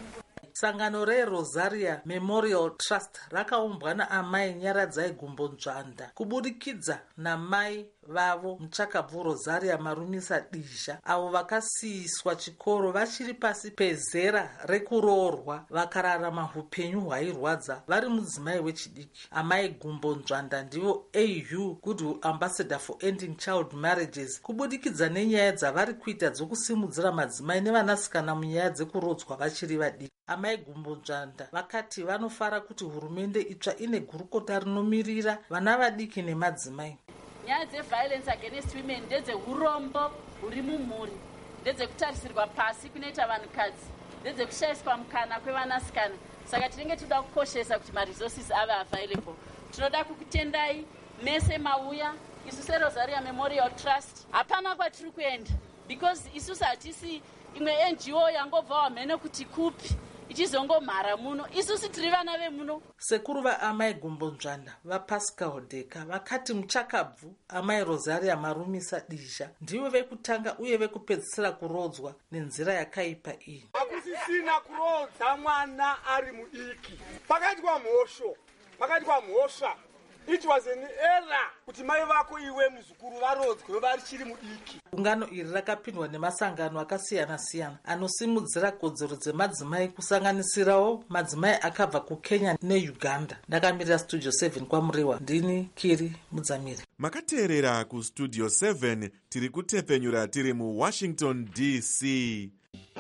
[SPEAKER 15] Sangano reRosaria Memorial Trust rakaumbwa naamai Nyaradzai Gumbo Nzvanda kubudikidza namai vavo Muchakabvu Rosaria Marumisa Dizha avo vakasiyiswa chikoro vachiri pasi pezera rekuroorwa vakararama upenyu hwairwadza vari mudzimai wechidiki. Amai Gumbo Nzvanda ndivo A U Goodwill Ambassador for Ending Child Marriages kubudikidza nenyaya dzavari kuita dzokusimudzira madzimai nevanasikana munyaya dzekurodzwa vachiri vadiki. Amai Gumbo Nzvanda vakati vanofara kuti hurumende itsva ine gurukota rinomirira vana vadiki nemadzimai.
[SPEAKER 19] Nyaya dzeviolence against women ndedzeurombo huri mumhuri, ndedzekutarisirwa pasi kunoita vanhukadzi, ndedzekushayiswa mukana kwevanasikana. Saka tinenge toda kukoshesa kuti maresources ave available. Tinoda kukutendai mese mauya isu seRosaria Memorial Trust. Hapana kwatiri kuenda because isusu hatisi imwe N G O yangobva wamhene kuti kupi ichizongomhara muno, isusu tiri vana vemuno.
[SPEAKER 15] Sekuru vaamai Gumbo Nzvanda vaPascal Dheka vakati Muchakabvu amai Rosaria Marumisa Dizha ndivo vekutanga uye vekupedzisira kurodzwa nenzira yakaipa iyi.
[SPEAKER 20] Hakusisina kurodza mwana ari mudiki. Pakaitwa mhosho, pakaitwa mhosva. It was an error kuti mai vako iwe muzukuru varodzwe vari chiri mudiki.
[SPEAKER 15] Gungano iri rakapindwa nemasangano akasiyana siyana anosimudzira kodzero dzemadzimai kusanganisirawo madzimai akabva kuKenya neUganda. Ndakamirira Studio seven kwamuriwa ndini Kiri Mudzamiri.
[SPEAKER 5] Makateerera kuStudio seven tiri kutepfenyura tiri muWashington D C.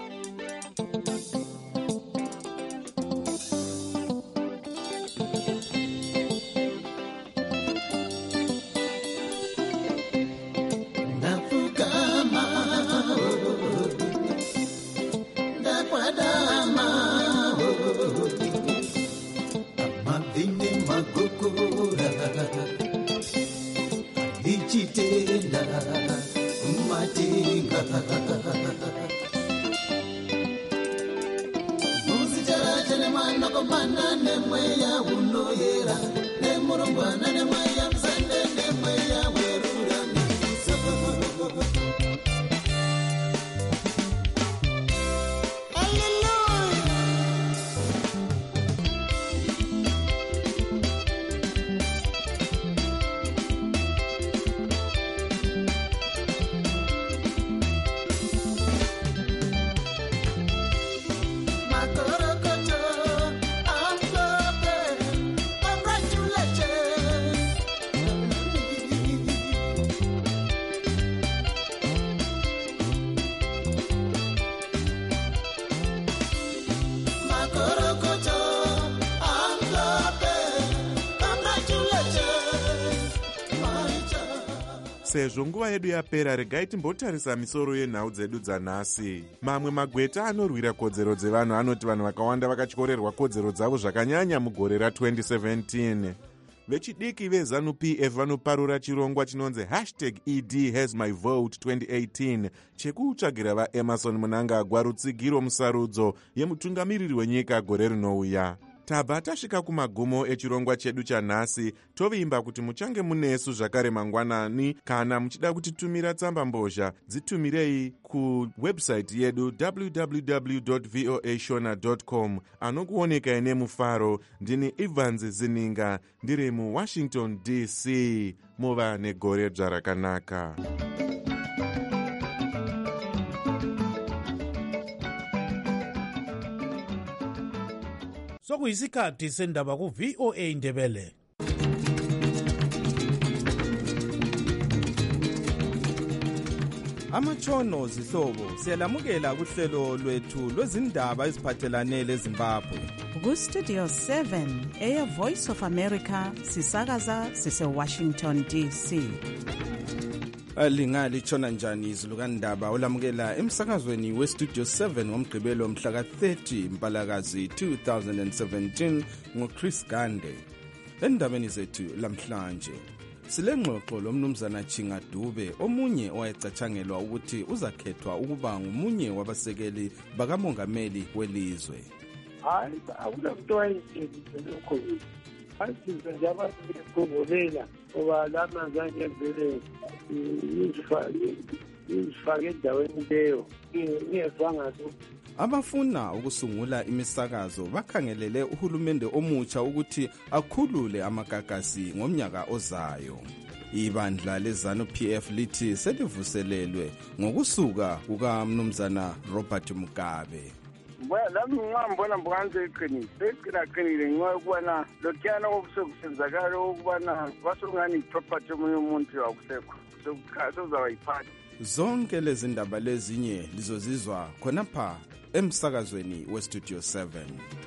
[SPEAKER 5] Sezvo nguva yedu yapera, regai timbotarisa misoro yenhau dzedu dzanhasi. Mamwe magweta anorwira kodzero dzevanhu anoti vanhu vakawanda vakatyorerwa kodzero dzavo zvakanyanya mugore ra twenty seventeen. Vechidiki veZanu P F vanoparura chirongwa chinonzi hashtag E D has my vote twenty eighteen chekutsvagira vaEmerson Mnangagwa rutsigiro musarudzo yemutungamiriri wenyika gore rinouya. tabva tasvika kumagumo echirongwa chedu chanhasi. Tovimba kuti muchange munesu zvakare mangwanani. Kana muchida kutitumira tsamba mbozha, dzitumirei kuwebhusaiti yedu w w w dot v o a shona dot com. Anokuonekai nemufaro, ndini Evans Zininga, ndiri muwashington d c. Muva negore dzvarakanaka.
[SPEAKER 4] Sokuyisikhathi sendaba ku V O A Ndebele.
[SPEAKER 21] Amatshono zihlobo siyalamukela kuhlelo lwethu lwezindaba eziphathelane leZimbabwe.
[SPEAKER 2] Ku Studio seven eya Voice of America sisakaza sise Washington D C.
[SPEAKER 21] Lingali tshona njani izulu kandaba olamukela emsakazweni we Studio seven womgqibelo mhla ka thirty Mpalakazi two thousand seventeen ngoChris Gande. Endabeni zethu lamhlanje silengxoxo lomnumzana Chinga Dube, omunye owayecatshangelwa ukuthi uzakhethwa ukuba ngomunye wabasekeli bakamongameli welizwe.
[SPEAKER 22] Hayi akunamuntu wayengizele ukhona. Asize nje abantu bekhubulela ngoba lama nganje vele izifake izifake endaweni leyo ngiyezwanga lokho.
[SPEAKER 21] Abafuna ukusungula imisakazo bakhangelele uhulumende omutsha ukuthi akhulule amagagasi ngomnyaka ozayo. Ibandla leZANU P F lithi selivuselelwe ngokusuka kukaMnumzana Robert Mugabe.
[SPEAKER 23] Well, lami ngiyambona mbukanze iqinile. Iqina qinile ngoba lokhiyana okusenzakala ukubana basongani property omunye umuntu akusekho. Sokukhaso uzawayiphatha.
[SPEAKER 21] Zonke lezi ndaba lezinye lizozizwa khonapha emsakazweni we Studio seven.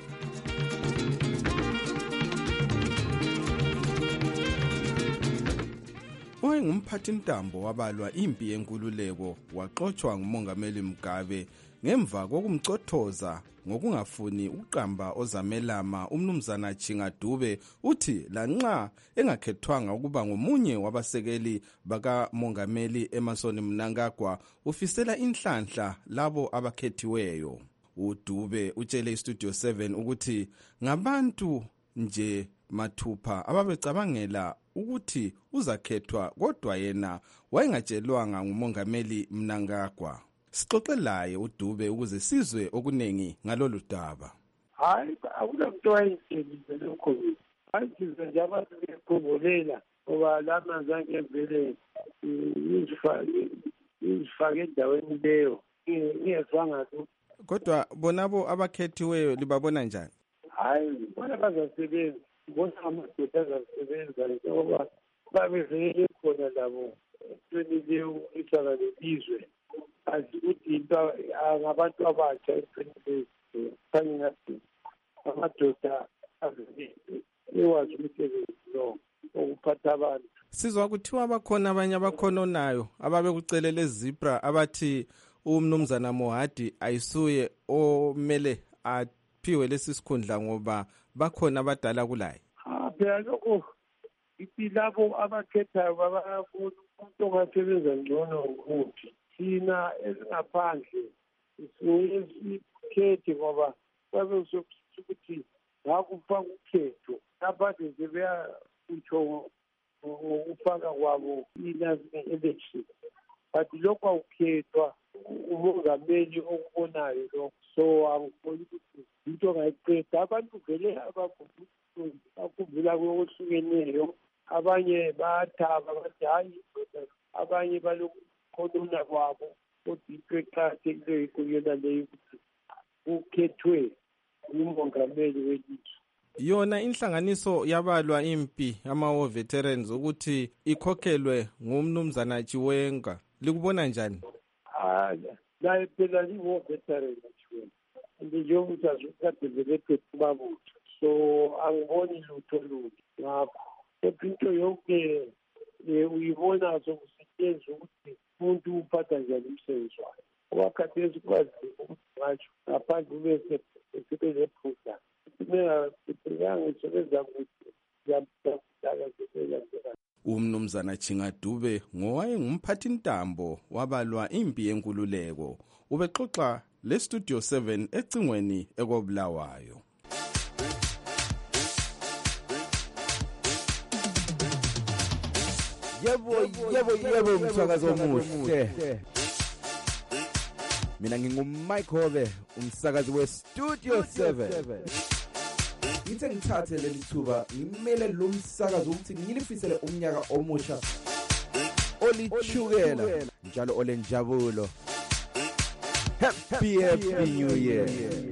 [SPEAKER 21] Oyengumphathi ntambo wabalwa impi yenkululeko waxoxwa ngumongameli Mugabe ngemva kokumcothoza ngokungafuni uqamba ozamelama. Umnumzana Chinga Dube uthi lanxa engakhethwanga ukuba ngomunye wabasekeli baka mongameli Emmerson Mnangagwa ufisela inhlanhla labo abakhethiweyo. uDube utshele iStudio seven ukuthi ngabantu nje mathupha ababecabangela ukuthi uzakhethwa, kodwa yena wayengatshelwanga ngumongameli Mnangagwa. Sixoxe laye uDube ukuze sizwe okunengi ngalolu daba.
[SPEAKER 22] Hayi akunamuntu wayengizele lokho. Asize nje abantu bekhubulela ngoba lama nganje vele izifake izifake endaweni leyo ngiyezwanga lokho.
[SPEAKER 21] Kodwa bonabo abakhethiweyo libabona njani?
[SPEAKER 22] Hayi bona bazasebenza, bona amadoda azasebenza ngoba babevele khona labo ekwenile isaka lelizwe. Asikuthi into ngabantu abatsha ekwenile kanye ngathi amadoda avele ewazi umsebenzi lo ukuphatha abantu.
[SPEAKER 21] Sizwa kuthiwa bakhona abanye abakhononayo ababekucelela Zipra abathi umnumzana Mohadi ayisuye omele aphiwe lesi sikhundla ngoba bakhona abadala kulaye.
[SPEAKER 22] Ah phela lokho ipilabo abakhethayo babafuna umuntu ongasebenza ngcono ukuthi thina ezingaphandle sikhethe ngoba babe sokuthi ngakufaka ukhetho abade nje beya kutsho ngokufaka kwabo i-national election. But lokho awukhethwa umongameli okubonayo lokho, so angifuni ukuthi into ongayiqeda. Abantu vele bakhumbula kweohlukeneyo, abanye bayathaba bathi hayi, abanye balokukhonona kwabo, kodwa into eqakathekileyo ikuyona leyo ukuthi ukhethwe umongameli welizwe.
[SPEAKER 21] Yona inhlanganiso yabalwa impi ama-war veterans ukuthi ikhokhelwe ngumnumzana Chiwenga, likubona njani?
[SPEAKER 22] Ah, naye phela li-war veteran Chiwenga, njengokuthi azukade vele babuthi, so angiboni lutho lutho ngakho. Kodwa into yonke uyibona sokusetshenzwa ukuthi umuntu uphatha njani umsebenzi wakhe. Okwakhathesi kwazi ukuthi ngatsho ngaphandle ube sebezephutha
[SPEAKER 21] umnumzana Chinga Dube ngowayengumphathi ntambo wabalwa impi yenkululeko ubexoxa le Studio seven ecingweni ekobulawayo.
[SPEAKER 3] yebo yebo yebo umsakazo omuhle. Mina ngingumike Hobe, umsakazi weStudio seven. Ngithe ngithathe leli thuba ngimele lo msakazo ukuthi ngilifisele umnyaka omusha olithukela njalo olenjabulo. Happy happy new year.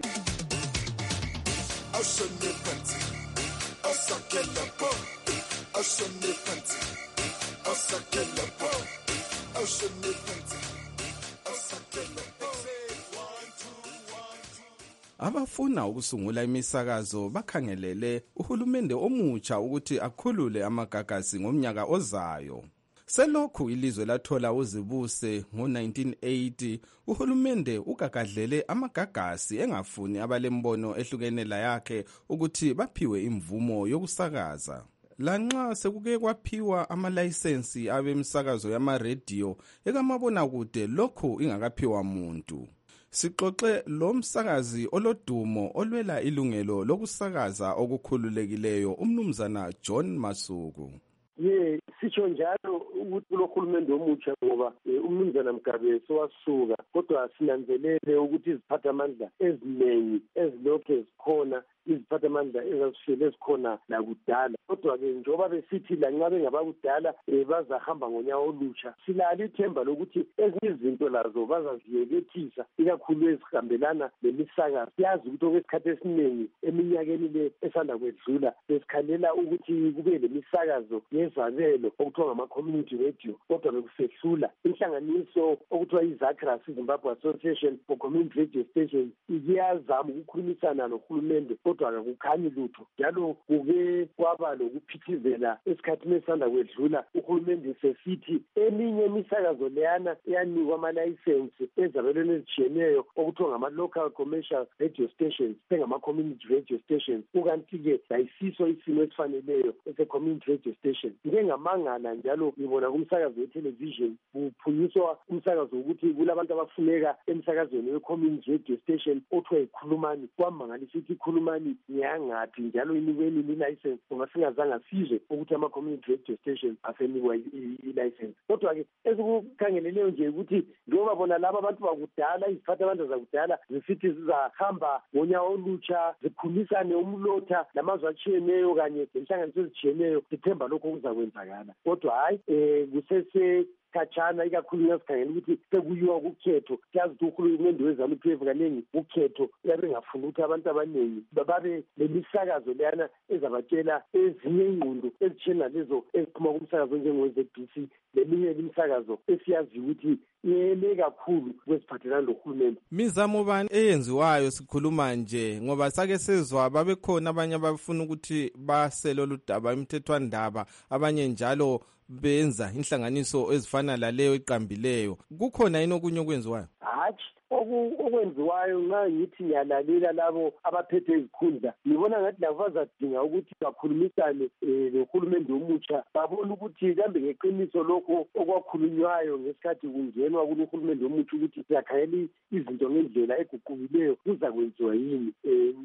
[SPEAKER 21] Abafuna ukusungula imisakazo bakhangelele uhulumende omutsha ukuthi akhulule amagagasi ngomnyaka ozayo. Selokhu ilizwe lathola uzibuse ngo nineteen eighty, uhulumende ugagadlele amagagasi engafuni abalembono ehlukenela yakhe ukuthi baphiwe imvumo yokusakaza. Lanxa sekuke kwaphiwa amalayisensi abemsakazo yama-radio ekamabona kude lokhu ingakaphiwa muntu. Sixoxe lo msakazi olodumo olwela ilungelo lokusakaza okukhululekileyo umnumzana John Masuku.
[SPEAKER 22] Ye sitsho njalo ukuthi lo hulumende omutsha ngoba umnumzana Mgabe sowasuka, kodwa sinanzelele ukuthi iziphathamandla eziningi ezilokhu zikhona, iziphathamandla ezazishele ezikhona nakudala. Kodwa-ke njengoba besithi lanxa bengabakudala bazahamba ngonyawo olutsha, silalo ithemba lokuthi ezinye izinto lazo bazaziyekethisa, ikakhulu ezihambelana nemisakazo. Siyazi ukuthi okwesikhathi esiningi eminyakeni le esanda kwedlula besikhalela ukuthi kube lemisakazo yezabelo okuthiwa ngama-community radio, kodwa bekusehlula. Inhlanganiso okuthiwa iZACRA, Zimbabwe Association for Community Radio Stations, iyazama ukukhulumisana nohulumende, kodwa akukhanyi lutho. Njalo kuke kwaba lokuphithizela esikhathini esanda kwedlula, uhulumende sesithi eminye imisakazo leyana iyanikwa amalayisensi ezabelweni ezitshiyeneyo okuthiwa ngama-local commercial radio stations, engama-community radio stations. Ukanti-ke ayisiso isimo esifaneleyo ese-community radio station. Ngike ngamangala njalo ngibona kumsakazo we-television kuphunyiswa umsakazo ukuthi kulabantu abafuneka emsakazweni we-community radio station othiwa yikhulumani. Kwamangalisa ukuthi ikhulumani ngiyangaphi njalo inikweni i-license, ngoba singazange sizwe ukuthi ama-community radio station asenikwa i-license. Kodwa-ke esikukhangeleleyo nje ukuthi njengoba bona laba abantu bakudala, iziphathamandla zakudala zisithi zizahamba ngonyawo olutsha, zikhulisane umlotha namazwe atshiyeneyo kanye lenhlanganiso ezitshiyeneyo, sithemba lokho kuzakwenzakala. Kodwa hayi um kusese khatshana, ikakhulu ngasikhangela ukuthi sekuyiwa kukhetho. Siyazi ukuthi uhulumende weZANU-P F kaningi ukhetho uyabe engafuni ukuthi abantu abaningi babe lemisakazo leyana ezabatshela ezinye ingqondo ezitshena lezo eziphuma kumsakazo njengo-Z B C, leminye imisakazo esiyazi ukuthi yele kakhulu kwesiphathelana lohulumende.
[SPEAKER 21] Mizamo bani eyenziwayo sikhuluma nje ngoba sake sezwa babekhona abanye abafuna ukuthi basele oludaba imthethwandaba, abanye njalo benza inhlanganiso ezifana laleyo iqambileyo. Kukhona yini okunye okwenziwayo?
[SPEAKER 22] Hatshi, okwenziwayo nxa ngithi ngiyalalela labo abaphethe izikhundla, ngibona ngathi labo bazadinga ukuthi bakhulumisane lohulumende omutsha, babone ukuthi kambe ngeqiniso lokho okwakhulunywayo ngesikhathi kungenwa kulo hulumende omutsha ukuthi siyakhangela izinto ngendlela eguqukileyo kuzakwenziwa yini,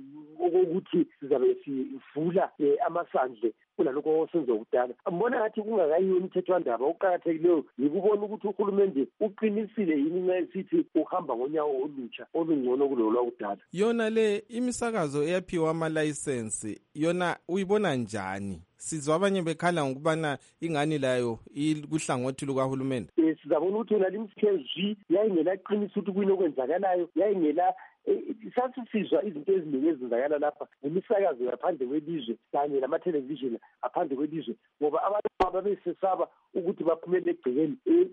[SPEAKER 22] okokuthi sizabe sivula amasandle kunalokho osenziwa kudala. Mbona ngathi kungakayiwe umthethwandaba. Okuqakathekileyo yikubona ukuthi uhulumende uqinisile yini nxa esithi uhamba ngonyawo olutsha olungcono kulolwa kudala.
[SPEAKER 21] Yona le imisakazo eyaphiwa amalayisensi, yona uyibona njani? Sizwa abanye bekhala ngokubana ingani layo ikuhlangothi lukahulumende.
[SPEAKER 22] Eh, sizabona ukuthi yona limskezwi yayingela qiniso ukuthi kuyini okwenzakalayo, yayingela sathi sizwa izinto eziningi ezenzakala lapha nemisakazo yaphandle kwelizwe kanye nama-television aphandle kwelizwe, ngoba abantu babesesaba ukuthi baphumele egcekeni.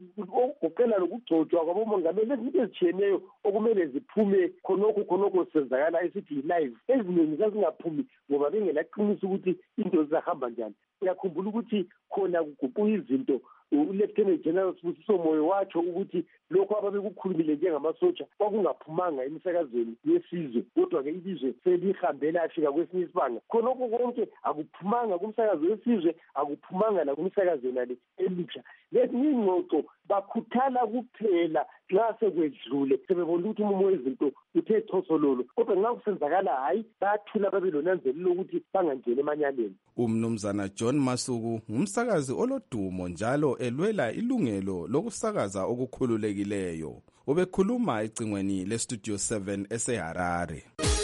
[SPEAKER 22] Okuqela lokugcotshwa kwabomongameli, ezinto ezitshiyeneyo okumele ziphume khonokho khonokho senzakala esithi yi-live, eziningi zazingaphumi ngoba bengelaqinisa ukuthi into zizahamba njani. Uyakhumbula ukuthi khona kuguquka izinto, uLieutenant General Sibusiso Moyo watsho ukuthi lokho ababekukhulumile njengamasotsha kwakungaphumanga emisakazweni yesizwe, kodwa-ke ilizwe selihambela afika kwesinye isibanga. Khonokho konke akuphumanga kumsakazo wesizwe, akuphumanga nakumisakazo nale emitsha. Lezinye ingxoxo bakhuthala kuphela nxa sekwedlule sebebona ukuthi umumo wezinto uthe thosololo, kodwa nxa kusenzakala hayi bayathula babe lonanzelelo ukuthi bangangeni emanyaleni.
[SPEAKER 21] Umnumzana John Masuku ngumsakazi olodumo njalo elwela ilungelo lokusakaza okukhululekileyo. Ubekhuluma ecingweni leStudio seven eseHarare.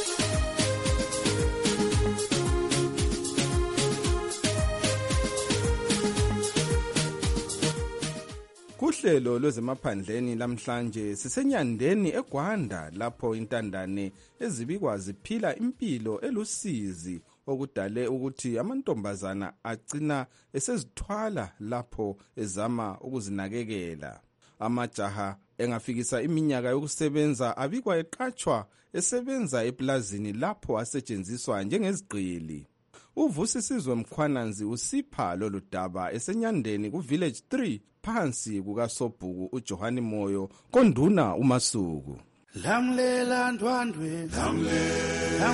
[SPEAKER 21] Kuhlelo lwezemaphandleni lamhlanje sisenyandeni eGwanda lapho intandane ezibikwa ziphila impilo elusizi okudale ukuthi amantombazana agcina esezithwala lapho ezama ukuzinakekela. Amajaha engafikisa iminyaka yokusebenza abikwa eqatshwa esebenza eplazini lapho asetshenziswa njengezigqili. Uvusisizwe Mkhwananzi usipha lolu daba esenyandeni ku Village three phansi kukaSobhuku uJohani Moyo konduna uMasuku.
[SPEAKER 6] Lamlela ndwandwe lamlela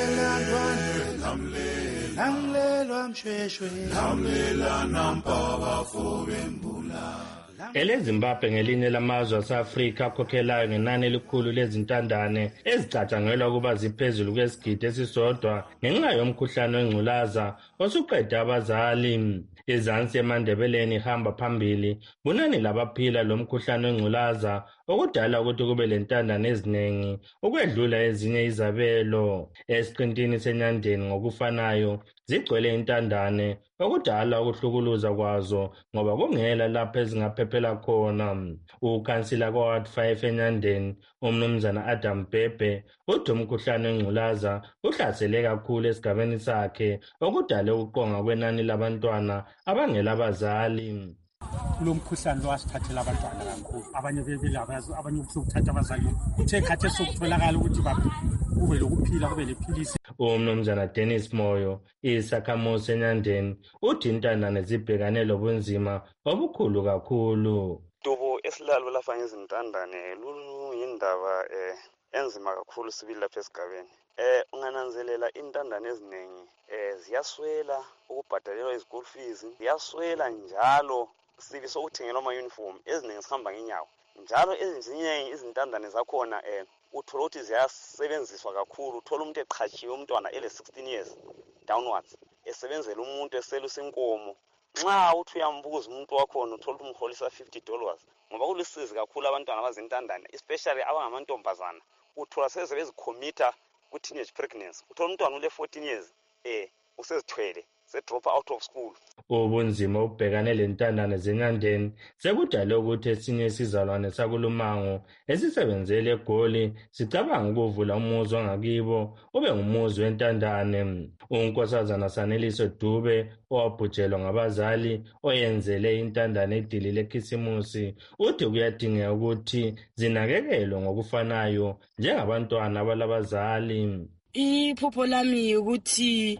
[SPEAKER 6] ndwandwe lamlela lamlela mshweshwe lamlela nampa bafube mbula.
[SPEAKER 7] EleZimbabwe ngelinye lamazwe aseAfrika akhokhelayo ngenani elikhulu lezintandane ezicatshangelwa ukuba ziphezulu kwesigidi esisodwa ngenxa yomkhuhlane wengculaza osuqeda abazali. Izansi eMandebeleni ihamba phambili bunani labaphila lomkhuhlane wengculaza okudala ukuthi kube lentandane eziningi ukwedlula ezinye izabelo. Esiqintini senyandeni ngokufanayo zigcwele intandane okudala ukuhlukuluza kwazo ngoba kungela lapho ezingaphephela khona. Ukhansila kwa-Ward five enyandeni umnumzana Adam Bhebhe uthi umkhuhlane wengculaza uhlasele kakhulu esigabeni sakhe okudala ukuqonga kwenani labantwana abangela bazali.
[SPEAKER 8] Kulo mkhuhlane lo wasithathela abantwana kakhulu, abanye bebile abanye ukuthatha abazali kuthe khathi sokutholakala ukuthi kube lokuphila kube lephilisi.
[SPEAKER 7] Umnumzana Dennis Moyo isakhamuzi enyandeni uthi intandane zibhekane lobunzima obukhulu kakhulu.
[SPEAKER 24] Dubo esilalo lapha ngezintandane luyindaba eh enzima kakhulu sibili lapha esigabeni. Eh ungananzelela intandane eziningi eh ziyaswela ukubhadalelwa izikole fees, ziyaswela njalo sibi sokuthengelwa ama uniform eziningi sihamba ngenyawo. Njalo ezinye izintandane zakhona eh uthola ukuthi ziyasebenziswa kakhulu, uthola umuntu eqhatshiwe umntwana ele sixteen years downwards esebenzela umuntu eselusa inkomo. Nxa uthi uyambuza umuntu wakhona uthola ukuthi umholisa fifty dollars ngoba kulisizi kakhulu abantwana abazintandane especially abangamantombazana. Uthola sebezikhommitha ku teenage pregnancy, uthola umntwana ule fourteen years eh usezithwele se drop out of school.
[SPEAKER 7] Ubunzima ubhekane lentandane zenyandeni sekudale ukuthi esinye isizalwane sakulumango esisebenzele eGoli sicabanga ukuvula umuzi wangakibo ube ngumuzi wentandane. Unkosazana Saneliso Dube owabhujelwa ngabazali oyenzele intandane edilile eKhisimusi uthi kuyadingeka ukuthi zinakekelwe ngokufanayo njengabantwana abalabazali.
[SPEAKER 25] Iphupho lami ukuthi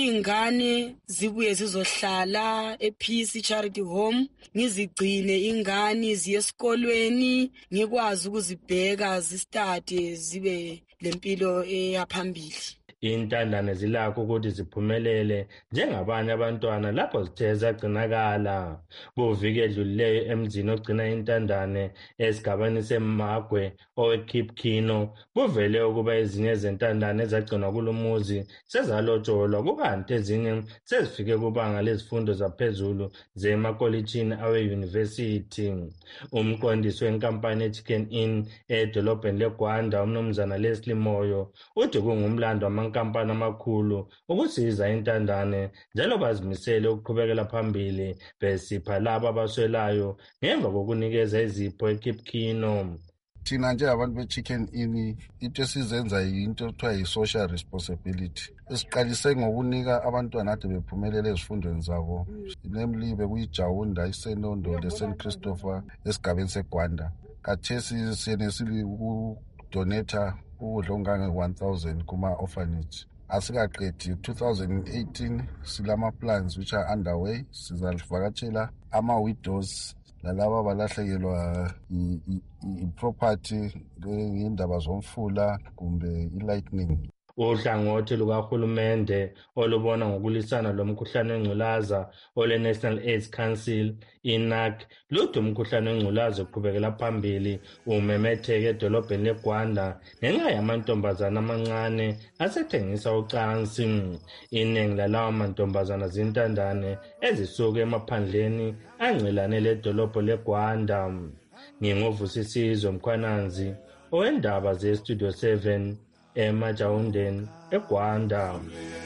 [SPEAKER 25] ingane zibuye zizohlala ePeace Charity Home, ngizigcine ingane ziye esikolweni, ngikwazi ukuzibheka zistade zibe lempilo eyaphambili.
[SPEAKER 7] Intandane zilakho ukuthi ziphumelele njengabanye abantwana lapho zithe zagcinakala. Kuviki edlulileyo emzini ogcina intandane esigabeni seMagwe oweKipkino kuvele ukuba ezinye zentandane ezagcinwa kulomuzi sezalotsholwa kukanti ezinye sezifike kubanga lezifundo zaphezulu zemakolitshini awe-university. Umqondisi wenkampani eChicken Inn edolobheni leGwanda umnumzana Leslie Moyo uthi kungumlando inkampani amakhulu ukusiza intandane njalo bazimisele ukuqhubekela phambili besipha laba abaswelayo ngemva kokunikeza izipho eKipkino.
[SPEAKER 26] Thina njengabantu beChicken Inn into esizenza into ekuthiwa yi-social responsibility. Esiqalise ngokunika abantwana ade bephumelele ezifundweni zabo, namely bekuyijawunda, iSenondo leSaint Christopher esigabeni seGwanda. Khathesi siyenesili ukudonetha ukudla okungange-one thousand kuma-orphanage. Asikaqedi two thousand eighteen silama plans which are underway. Sizavakatshela ama-widows lalaba balahlekelwa i-property ngendaba zomfula kumbe i-lightning.
[SPEAKER 7] Uhlangothi lukahulumende olubona ngokulisana lomkhuhlane wengculaza ole-National AIDS Council, I N A C, luthi umkhuhlane wengculaza uqhubekela phambili umemetheke edolobheni leGwanda ngenxa yamantombazana amancane asethengisa ucansi. Iningi lalawo mantombazana zintandane ezisuka emaphandleni angcelane ledolobho leGwanda. Nginguvusisizwe Mkhwananzi, owendaba ze-Studio seven eMajawundeni eGwanda.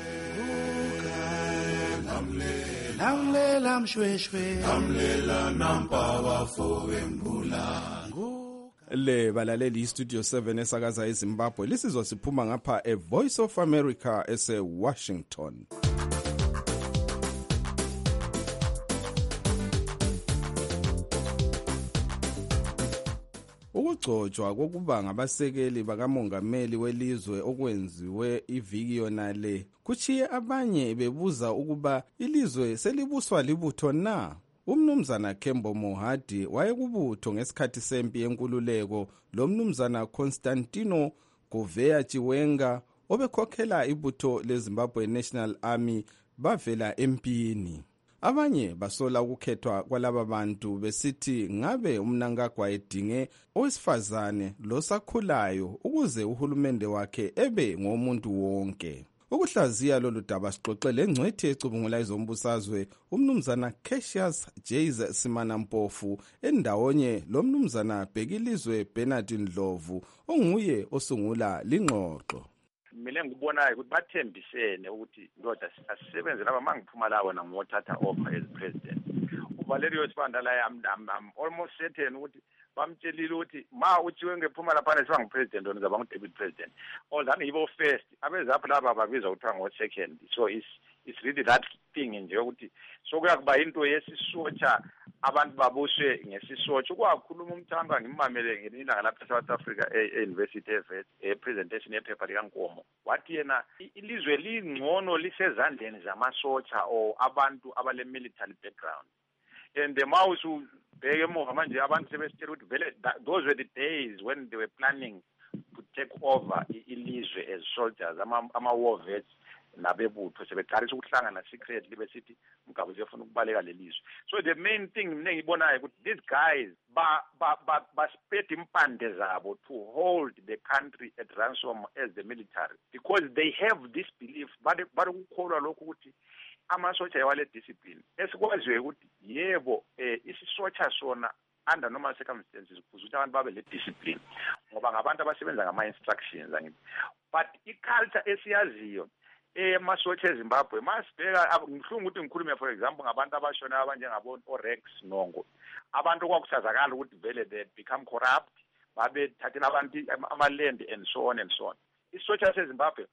[SPEAKER 6] Lamlela mshweshwe
[SPEAKER 9] lamlela nampa bafowembula.
[SPEAKER 21] Le balaleli iStudio seven esakaza eZimbabwe lisizwa siphuma ngapha eVoice of America ese-Washington. Ukugcotshwa kokuba ngabasekeli bakamongameli welizwe okwenziwe iviki yona le kuchiye abanye bebuza ukuba ilizwe selibuswa libutho na. Umnumzana Kembo Mohadi wayekubutho ngesikhathi sempi yenkululeko lo mnumzana Constantino Govea Chiwenga obekhokhela ibutho leZimbabwe National Army bavela empini. Abanye basola ukukhethwa kwalaba bantu besithi ngabe uMnangagwa edinge owesifazane losakhulayo ukuze uhulumende wakhe ebe ngomuntu wonke. Ukuhlaziya lolu daba sixoxe lengcwethi ecubungula izombusazwe umnumzana Cassius Jays Simana Mpofu endawonye lo mnumzana Bhekilizwe Bernard Ndlovu onguye osungula lingxoxo.
[SPEAKER 10] Mina ngikubonayo ukuthi bathembisene ukuthi ndoda asisebenze laba mangiphuma lawo nangothatha over as president. uValerio Sibandala am am almost certain ukuthi bamtshelile ukuthi ma uchiwe ngephuma lapha siba ngipresident wona zaba ngu-deputy president. Although yibo first abezapho laba babizwa ukuthi ngo second. So it's it's really that thing nje ukuthi so kuyakuba into yesisotsha abantu babuswe ngesisotsha. Kwakhuluma umthanga ngimamele ngelanga lapha eSouth Africa e-University eVet e-presentation yephepha likaNkomo. Wathi yena ilizwe lingcono lisezandleni zamasotsha or abantu abale military background. And the mouse who bheke emuva manje abantu sebesitshela ukuthi vele those were the days when they were planning to take over ilizwe as soldiers, ama war vets nabebutho sebeqalisa ukuhlangana secretly besithi Mugabe uyafuna ukubaleka lelizwe. So the main thing mina ngibonayo ukuthi these guys ba ba ba sped impande zabo to hold the country at ransom as the military because they have this belief bari bari ukukholwa lokho ukuthi amasotsha yawale discipline esikwaziwe ukuthi yebo isisotsha sona under normal circumstances kuzuthi abantu babe le discipline ngoba ngabantu abasebenza ngama instructions angithi. But iculture esiyaziyo emasotsha eZimbabwe masibheka ngihluka ukuthi ngikhulume for example ngabantu abashona abanjengabo Rex Nongo, abantu kwakusazakala ukuthi vele they become corrupt babe thathela abantu amaland and so on and so on. Isotsha seZimbabwe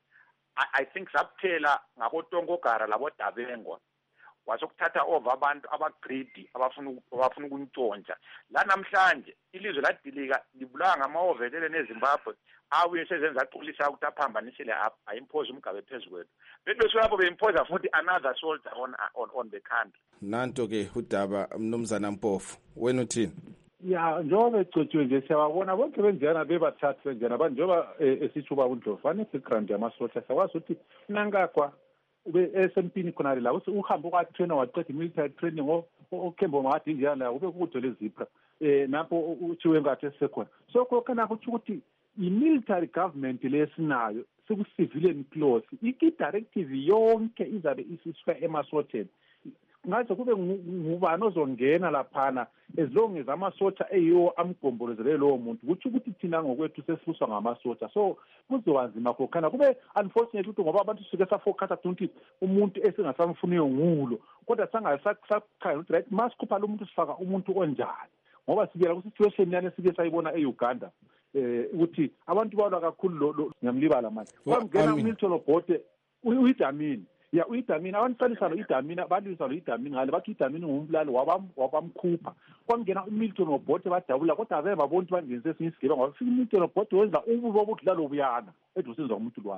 [SPEAKER 10] I think saphela ngabo Tongogara labo Dabengo wasokuthatha over abantu abagreedy abafuna abafuna ukuntshontsha. La namhlanje ilizwe ladilika libulawa ngamaovelele neZimbabwe abuye sezenza aqulisa ukuthi aphambanisele ayimpose umgabe phezulu. Bese lapho beimposa futhi another soldier on on on the country.
[SPEAKER 21] Nanto ke udaba mnumzana Mpofu wena uthini?
[SPEAKER 11] Ya njobe ecotshwe nje siyabona bonke benzana bebathathu njana abantu njoba esithuba uNdlovu fane background yamasosha sakwazi ukuthi Mnangagwa ube esempini khona la uhambo kwatrainer waqeda military training oKembo Mohadi njana la ube kudwe lezipra eh napho uchiwe ngathi esekhona. So kokana ukuthi ukuthi i-military government lesinayo seku-civilian clause iki-directive yonke izabe isiswa emasotheni ngathi kube ngubani ozongena laphana as long as amasotsha eyiwo amgombolozele lowo muntu kuthi ukuthi thina ngokwethu sesifuswa ngamasotsha. So kuzowanzima kokhana kube unfortunately ukuthi ngoba abantu sike safocus ukuthi umuntu esengasamfuniyo ngulo kodwa sangasakhaya ukuthi right masikhupha lo muntu sifaka umuntu onjani ngoba sibuyela ku-situation yani sike sayibona e-Uganda eh ukuthi abantu balwa kakhulu ngiyamlibala manje kwamngena uMilton Obote uyidamini ya uyidamini abantu qalisana uyidamini balisa uyidamini ngale bathi idamini ngumbulali wabamkhupha kwamngena uMilton Obote badabula kodwa abe babona bangenzise sinisigiba ngoba uMilton Obote wenza ububo obudlalo buyana edusenza umuntu lwana.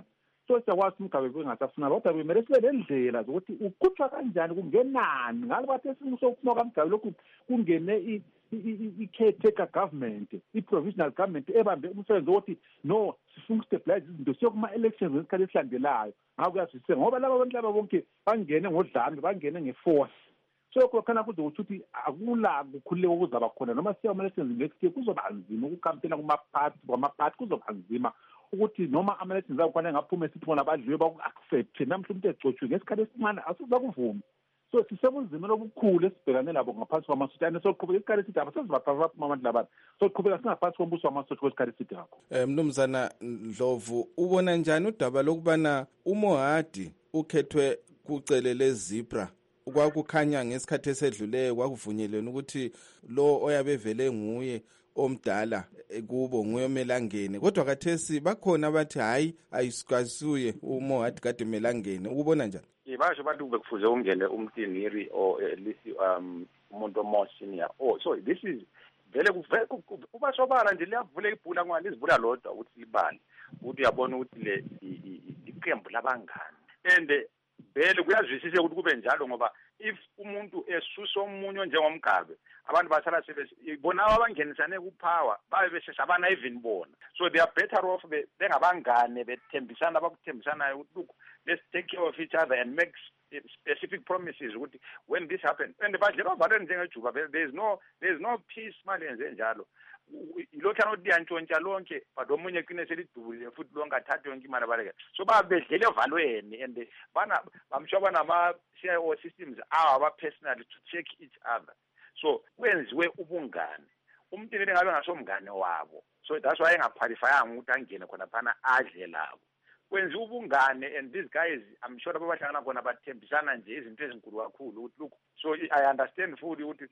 [SPEAKER 11] so siyakwazi umgabe bengasafuna kodwa kumele sibe lendlela zokuthi ukhutshwa kanjani kungenani ngale bathi esingusokuphuma kamgabe lokhu kungene i-caretaker government i-provisional government ebambe umsebenzi wokuthi no sifuna ukustabilize izinto siyokuma-elections ngesikhathi esilandelayo ngako kuyazwisise ngoba laba abantu laba bonke bangene ngodlame bangene nge-force so khona kuze ukuthi akula kukhululeka okuzaba khona noma siya ama-elections next year kuzoba nzima ukukampela kumaphathi kwamaphathi kuzoba nzima ukuthi noma ama-elections abo kwana ngaphuma esithi bona badliwe baku-accept namhla umuntu egcotshiwe ngesikhathi esincane asizakuvuma so sisebunzimeni obukhulu esibhekane labo ngaphansi kwamasosha ane soqhubeka isikhathi eside apha sezibaphuma abantu labantu soqhubeka singaphansi kombuso wamasosha kwesikhathi eside akho.
[SPEAKER 21] Um Mnumzana Ndlovu, ubona njani udaba lokubana uMohadi ukhethwe kucele lezibra kwakukhanya ngesikhathi esedluleyo kwakuvunyelweni ukuthi lo oyabevele nguye omdala kubo nguye omelangene kodwa kathesi bakhona abathi hayi ayisikasuye uMohadi kade melangene ukubona njani?
[SPEAKER 10] Basho bantu bekufuze ungene umtiniri or at least um umuntu more senior oh so this is vele kubasobala nje liyavula ibhula ngoba lizivula lodwa ukuthi libali ukuthi uyabona ukuthi le iqembu labangani and vele kuyazwisisa ukuthi kube njalo ngoba if umuntu esusa omunye njengomgabe abantu basala sebona abangenisane kupower babe beseshabana even bona so they are better off bengabangane bethembisana abakuthembisanayo look let's take care of each other and make specific promises ukuthi when this happens and badle bavaleni njengejuba there is no there is no peace malenze njalo ilokhu anodiyantshontsha lonke but omunye kine selidubule futhi lonke athathe yonke imali abaleke so babedlele evalweni and bana bamshoba nama C I O systems aba personally to check each other so kwenziwe ubungane umuntu lele ngabe ngasomngane wabo so that's why engaqualifyanga ukuthi angene khona phana adle labo kwenziwe ubungane and these guys I'm sure abahlangana khona bathembisana nje izinto ezinkulu kakhulu ukuthi look so I understand fully ukuthi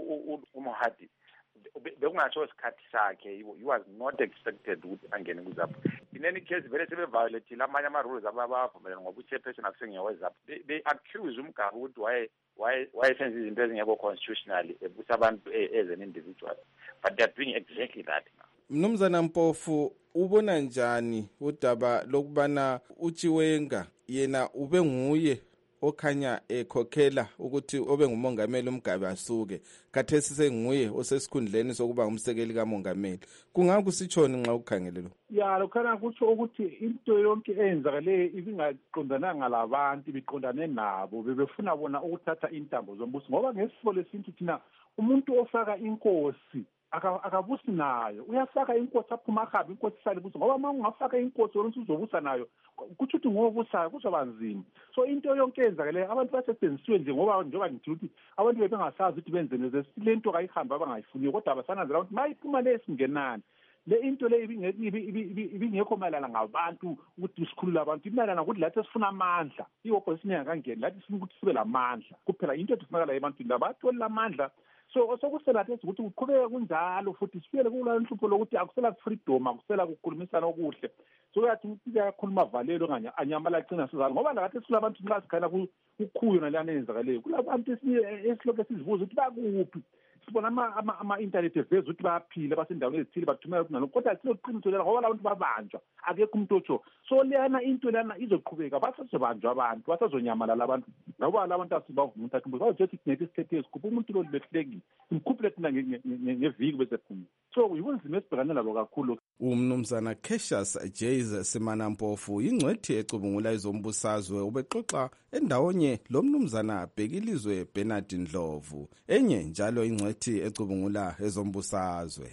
[SPEAKER 10] uMohadi bekungaso sikhathi sakhe he was not expected ukuthi angene kuzapho in any case vele sebeviolate amanye ama-rules ababavumelana ngoba uchairperson akusengiyawezapho they accuse umgabe ukuthi waye waye wayesenza izinto ezingekho constitutionally ebusa abantu as an individual but they are doing exactly that now.
[SPEAKER 21] Mnumzana Mpofu, ubona njani udaba lokubana uChiwenga yena ube nguye okhanya ekhokhela ukuthi obe ngumongameli umgabe asuke kathesi senguye osesikhundleni sokuba ngumsekeli kamongameli kungakusitshoni nxa ukhangelelo?
[SPEAKER 11] Ya lokhana kutsho ukuthi into yonke eyenzakale ibingaqondananga labantu ibiqondane nabo bebefuna bona ukuthatha intambo zombuso ngoba ngesifo lesintu thina umuntu ofaka inkosi akabusi nayo uyafaka inkosi aphuma ahabi inkosi isale buso ngoba uma ungafaka inkosi wena uzobusa nayo kuthi ukuthi ngobusayo kuzoba nzima so into yonke yenzakale abantu basetshenziswe nje ngoba njengoba ngithi ukuthi abantu bebengasazi ukuthi benzene lento kayihamba abangayifuniyo kodwa abasananzela ukuthi mayiphuma lesingenani le into le ibingekho mayelana ngabantu ukuthi sikhulula abantu imayelana ukuthi lathi sifuna amandla i-opposition ingakangeni lathi sifuna ukuthi sibe lamandla kuphela into efunakala ebantwini labatholi lamandla so sokuselathi ukuthi uqhubeke kunjalo futhi sifike kula nhlupho lokuthi akusela freedom akusela ukukhulumisana okuhle so yathi uyakhuluma valelo nganye anyamala cina sizalo ngoba lakathi sifuna abantu nxa sikhala ukhuyo nalana enzakaleyo kulabantu esilokho sizibuza ukuthi bakuphi sibona ama-internet eveza ukuthi bayaphila basendaweni ezithile bathumela kunalo kodwa siloqiniso lela ngoba abantu babanjwa akekho umuntu otsho so leyana into lana izoqhubeka basazobanjwa abantu basazonyamalala abantu ngoba labantu asibavuma umthatha umbuzo bazothi kunethi isikhethe esikhupha umuntu lo libehlekile imkhuphule thina ngeviki besephuma so yibunzima esibhekane labo kakhulu.
[SPEAKER 21] Umnumzana Cassius Jays Semana Mpofu ingcwethi ecubungula izombusazwe ubexoxa endawonye lo mnumzana Bhekilizwe Bernard Ndlovu enye njalo ingcwethi ecubungula ezombusazwe.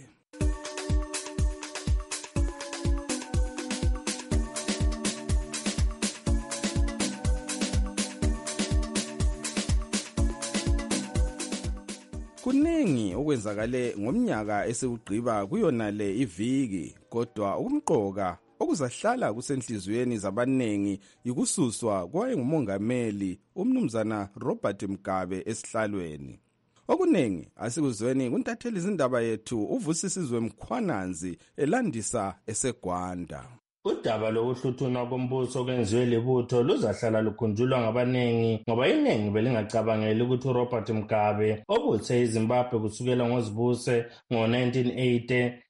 [SPEAKER 21] Kuningi okwenzakale ngomnyaka esiwugqiba kuyona le iviki kodwa ukumqoka okuzahlala kusenhliziyweni zabanengi yikususwa kwayengumongameli umnumzana Robert Mugabe esihlalweni. Okunengi asikuzweni kuntatheli izindaba yethu uvusisizwe Mkhwananzi elandisa eseGwanda.
[SPEAKER 7] Udaba lokuhluthunwa kombuso okwenziwe libutho luzahlala lukhunjulwa ngabanengi ngoba iningi belingacabangeli ukuthi uRobert Mugabe obuthe iZimbabwe kusukela ngozibuse ngo nineteen eighty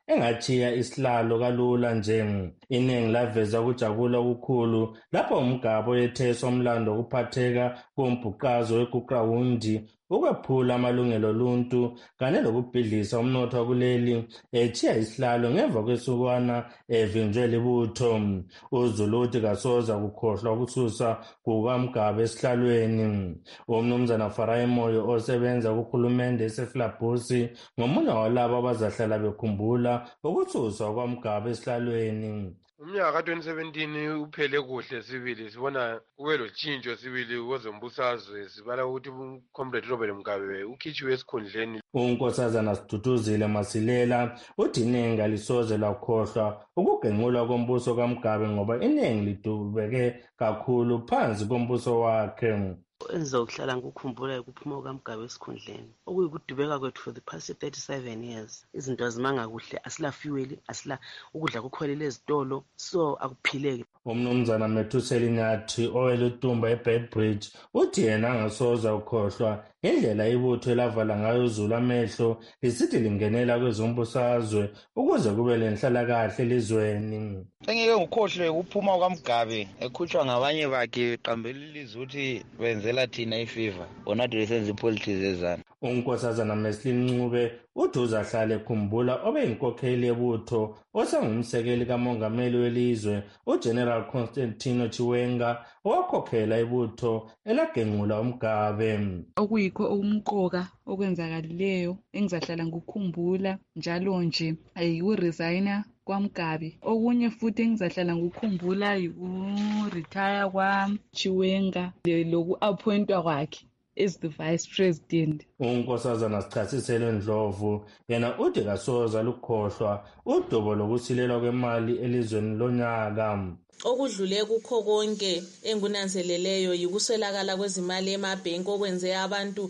[SPEAKER 7] engathiya isihlalo kalula nje. Iningi laveza ukujabula okukhulu lapho uMgabo yetheswa umlando wokuphatheka kombhuqazo weGuqrawundi, ukwephula amalungelo oluntu kanye lokubhidlisa umnotho wakuleli, ethiya isihlalo ngemva kwesukwana evinjwe libutho. uZulu uthi kasoza kukhohlwa ukususa kukaMgabo esihlalweni. Umnumzana Farai Moyo osebenza kuhulumende eseFlabusi ngomunye walabo abazahlala bekhumbula ukususwa kwaMgabo esihlalweni.
[SPEAKER 1] Umnyaka ka twenty seventeen uphele kuhle sibili, sibona kube lotshintsho sibili kwezombusazwe, sibala ukuthi uComrade Robert Mugabe ukhitshiwe esikhundleni.
[SPEAKER 7] uNkosazana Siduduzile Masilela uthi iningi alisoze lakhohlwa ukugenqulwa kombuso kaMgabe ngoba iningi lidubeke kakhulu phansi kombuso wakhe.
[SPEAKER 12] enza ukuhlala ngikukhumbula ukuphuma kukaMgabe esikhundleni okuyikudubeka kwethu for the past thirty-seven years. Izinto azimanga kuhle, asila fuel, asila ukudla kukhwelele ezitolo, so akuphileki.
[SPEAKER 7] Umnumzana Methuseli Nyathi owelutumba eBedbridge uthi yena angasoza ukhohlwa indlela ibutho elavala ngayo uZulu amehlo lisithi lingenela kwezombusazwe ukuze kube lenhlalakahle elizweni.
[SPEAKER 13] Engeke ngikhohlwe ukuphuma kukaMgabe ekhutshwa ngabanye bakhe qambela ilizwe ukuthi benzela thina ifiva bona besenza ipolitics ezana.
[SPEAKER 7] uNkosazana Meslin Ncube uthi uzahlala ekhumbula obeyinkokheli yebutho osengumsekeli kamongameli welizwe uGeneral Constantino Chiwenga owakhokhela ibutho elagenqula uMgabe.
[SPEAKER 14] Okuyikho okumqoka okwenzakalileyo engizahlala ngikukhumbula njalo nje ayikuresigna kwaMgabe. Okunye futhi engizahlala ngikukhumbula yiku-retire kwaChiwenga loku-appointwa kwakhe as the vice president.
[SPEAKER 7] uNkosazana Sichasiselo Ndlovu yena uthi kasoza lukhohlwa udubo lokusilelwa kwemali elizweni lonyaka.
[SPEAKER 16] Okudlule kukho konke engunanzeleleyo yikuswelakala kwezimali emabhenki okwenze abantu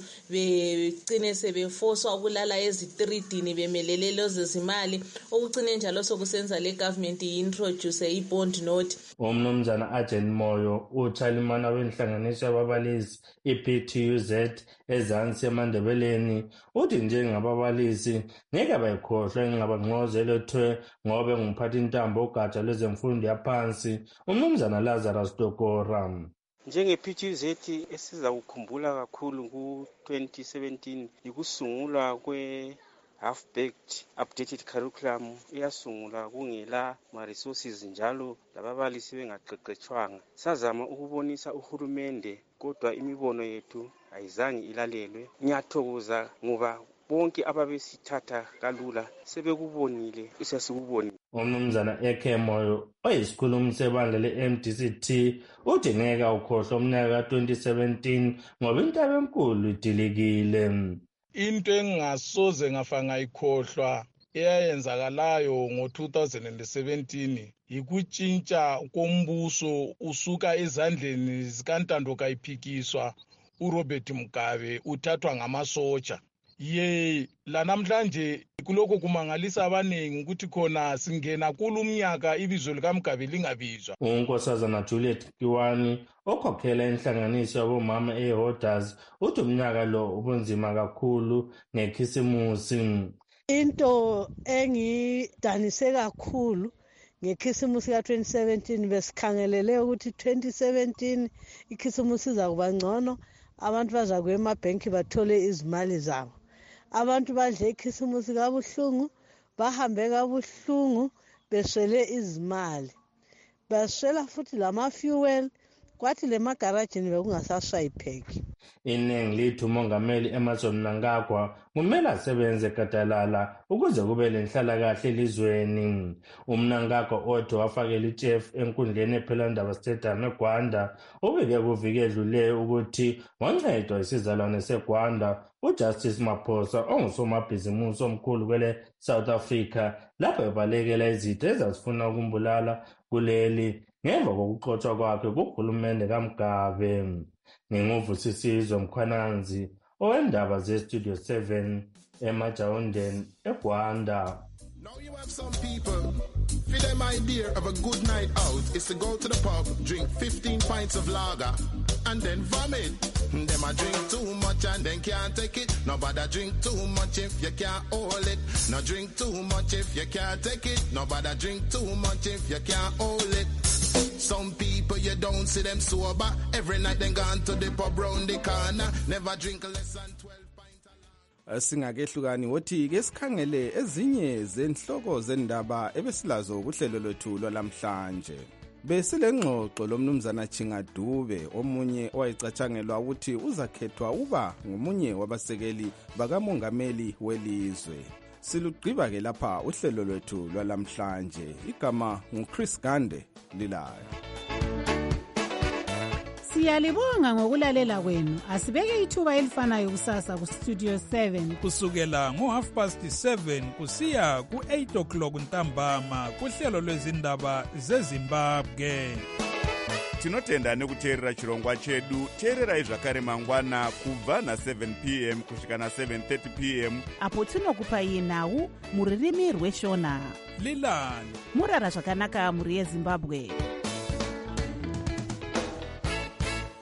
[SPEAKER 16] begcine sebefoswa ukulala ezitridini bemelele lezo zimali, okucine njalo sokusenza le government introduce i-bond note.
[SPEAKER 7] Umnumzana Agent Moyo uchalimana wenhlanganiso yababalisi i-P T U Z ezansi eMandebeleni uthi njengababalisi ngeke bayikhohlwa ingxabangxoza elethwe ngobe ngumphathi intambo ugatsha lwezemfundo yaphansi umnumzana Lazarus Dokora.
[SPEAKER 12] Njenge-P T U Z esiza kukhumbula kakhulu ku-twenty seventeen ikusungulwa kwe half-baked updated curriculum iyasungula kungela ma-resources njalo lababalisi bengaqeqetshwanga. Sazama ukubonisa uhulumende kodwa imibono yethu ayizange ilalelwe. Ngiyathokoza ngoba bonke ababesithatha kalula sebekubonile isasikubonile.
[SPEAKER 7] Umnumzana Eke Moyo oyisikhulumi sebandla le-M D C T uthi ngeke ukhohlwa umnyaka ka-twenty seventeen ngoba intaba enkulu idilikile.
[SPEAKER 4] Into engasoze ngafa ngayikhohlwa eyayenzakalayo ngo-two thousand seventeen yikutshintsha kombuso usuka ezandleni zikantando kayiphikiswa uRobert Mugabe uthathwa ngamasotsha. Ye lanamhlanje kuloko kumangalisa abaningi ukuthi khona singena kulumnyaka ibizo likaMgabe lingabizwa.
[SPEAKER 7] uNkosazana Juliet Kiwani okhokhela inhlanganiso yabomama eHolders uthi umnyaka lo ubunzima kakhulu ngekhisimusi.
[SPEAKER 17] Into engidanise kakhulu ngekhisimusi ka-twenty seventeen besikhangelele ukuthi twenty seventeen ikhisimusi izakuba ngcono, abantu bazakuya emabhenki bathole izimali zabo. Abantu badle ikhisimusi kabuhlungu, bahambe kabuhlungu beswele izimali, baswela futhi lama-fuel, kwathi le magarajini bekungasaswayipheki.
[SPEAKER 7] Iningi lithi umongameli Emmerson Mnangagwa kumele asebenze gadalala ukuze kube lenhlalakahle elizweni. uMnangagwa othi wafakela iChef enkundleni ePhelandaba Stadium eGwanda ubike kuviki edluleyo ukuthi wancedwa isizalwane seGwanda uJustice Maphosa ongusomabhizimusi omkhulu kwele South Africa lapho ebalekela izitho ezazifuna ukumbulala kuleli ngemva kokuxotshwa kwakhe kuhulumende kaMgabe. Nginguvusisizwe Mkhwananzi owendaba ze-Studio seven eMajawundeni eGwanda.
[SPEAKER 27] Now you have some people
[SPEAKER 2] For them idea of a good night out is to go to the pub, drink fifteen pints of lager, and then vomit. Them a drink too much and then can't take it. Nobody drink too much if you can't hold it. No drink too much if you can't take it. Nobody drink too much if you can't hold it. Some people you don't see them sober. Every night they gone to the pub round the corner. Never drink less than twelve.
[SPEAKER 21] Singakehlukani wothi ke sikhangele ezinye zenhloko zendaba ebesilazo kuhlelo lwethu lwalamhlanje. Besilengxoxo lomnumzana Chingadube omunye owayecatshangelwa ukuthi uzakhethwa uba ngomunye wabasekeli bakamongameli welizwe. Silugqiba ke lapha uhlelo lwethu lwalamhlanje. Igama nguChris Gande lilayo.
[SPEAKER 5] Siyalibonga ngokulalela kwenu. Asibeke ithuba elifanayo kusasa ku Studio seven
[SPEAKER 4] kusukela ngo half past seven kusiya ku eight o'clock ntambama kuhlelo lwezindaba zeZimbabwe.
[SPEAKER 15] Tinotenda nekuteerera chirongwa chedu. Teererai zvakare mangwana kubva na seven p m kusvika na seven thirty p m
[SPEAKER 5] apo tinokupai nhau muririmi rweshona.
[SPEAKER 4] Lilani
[SPEAKER 5] murara zvakanaka muri yeZimbabwe.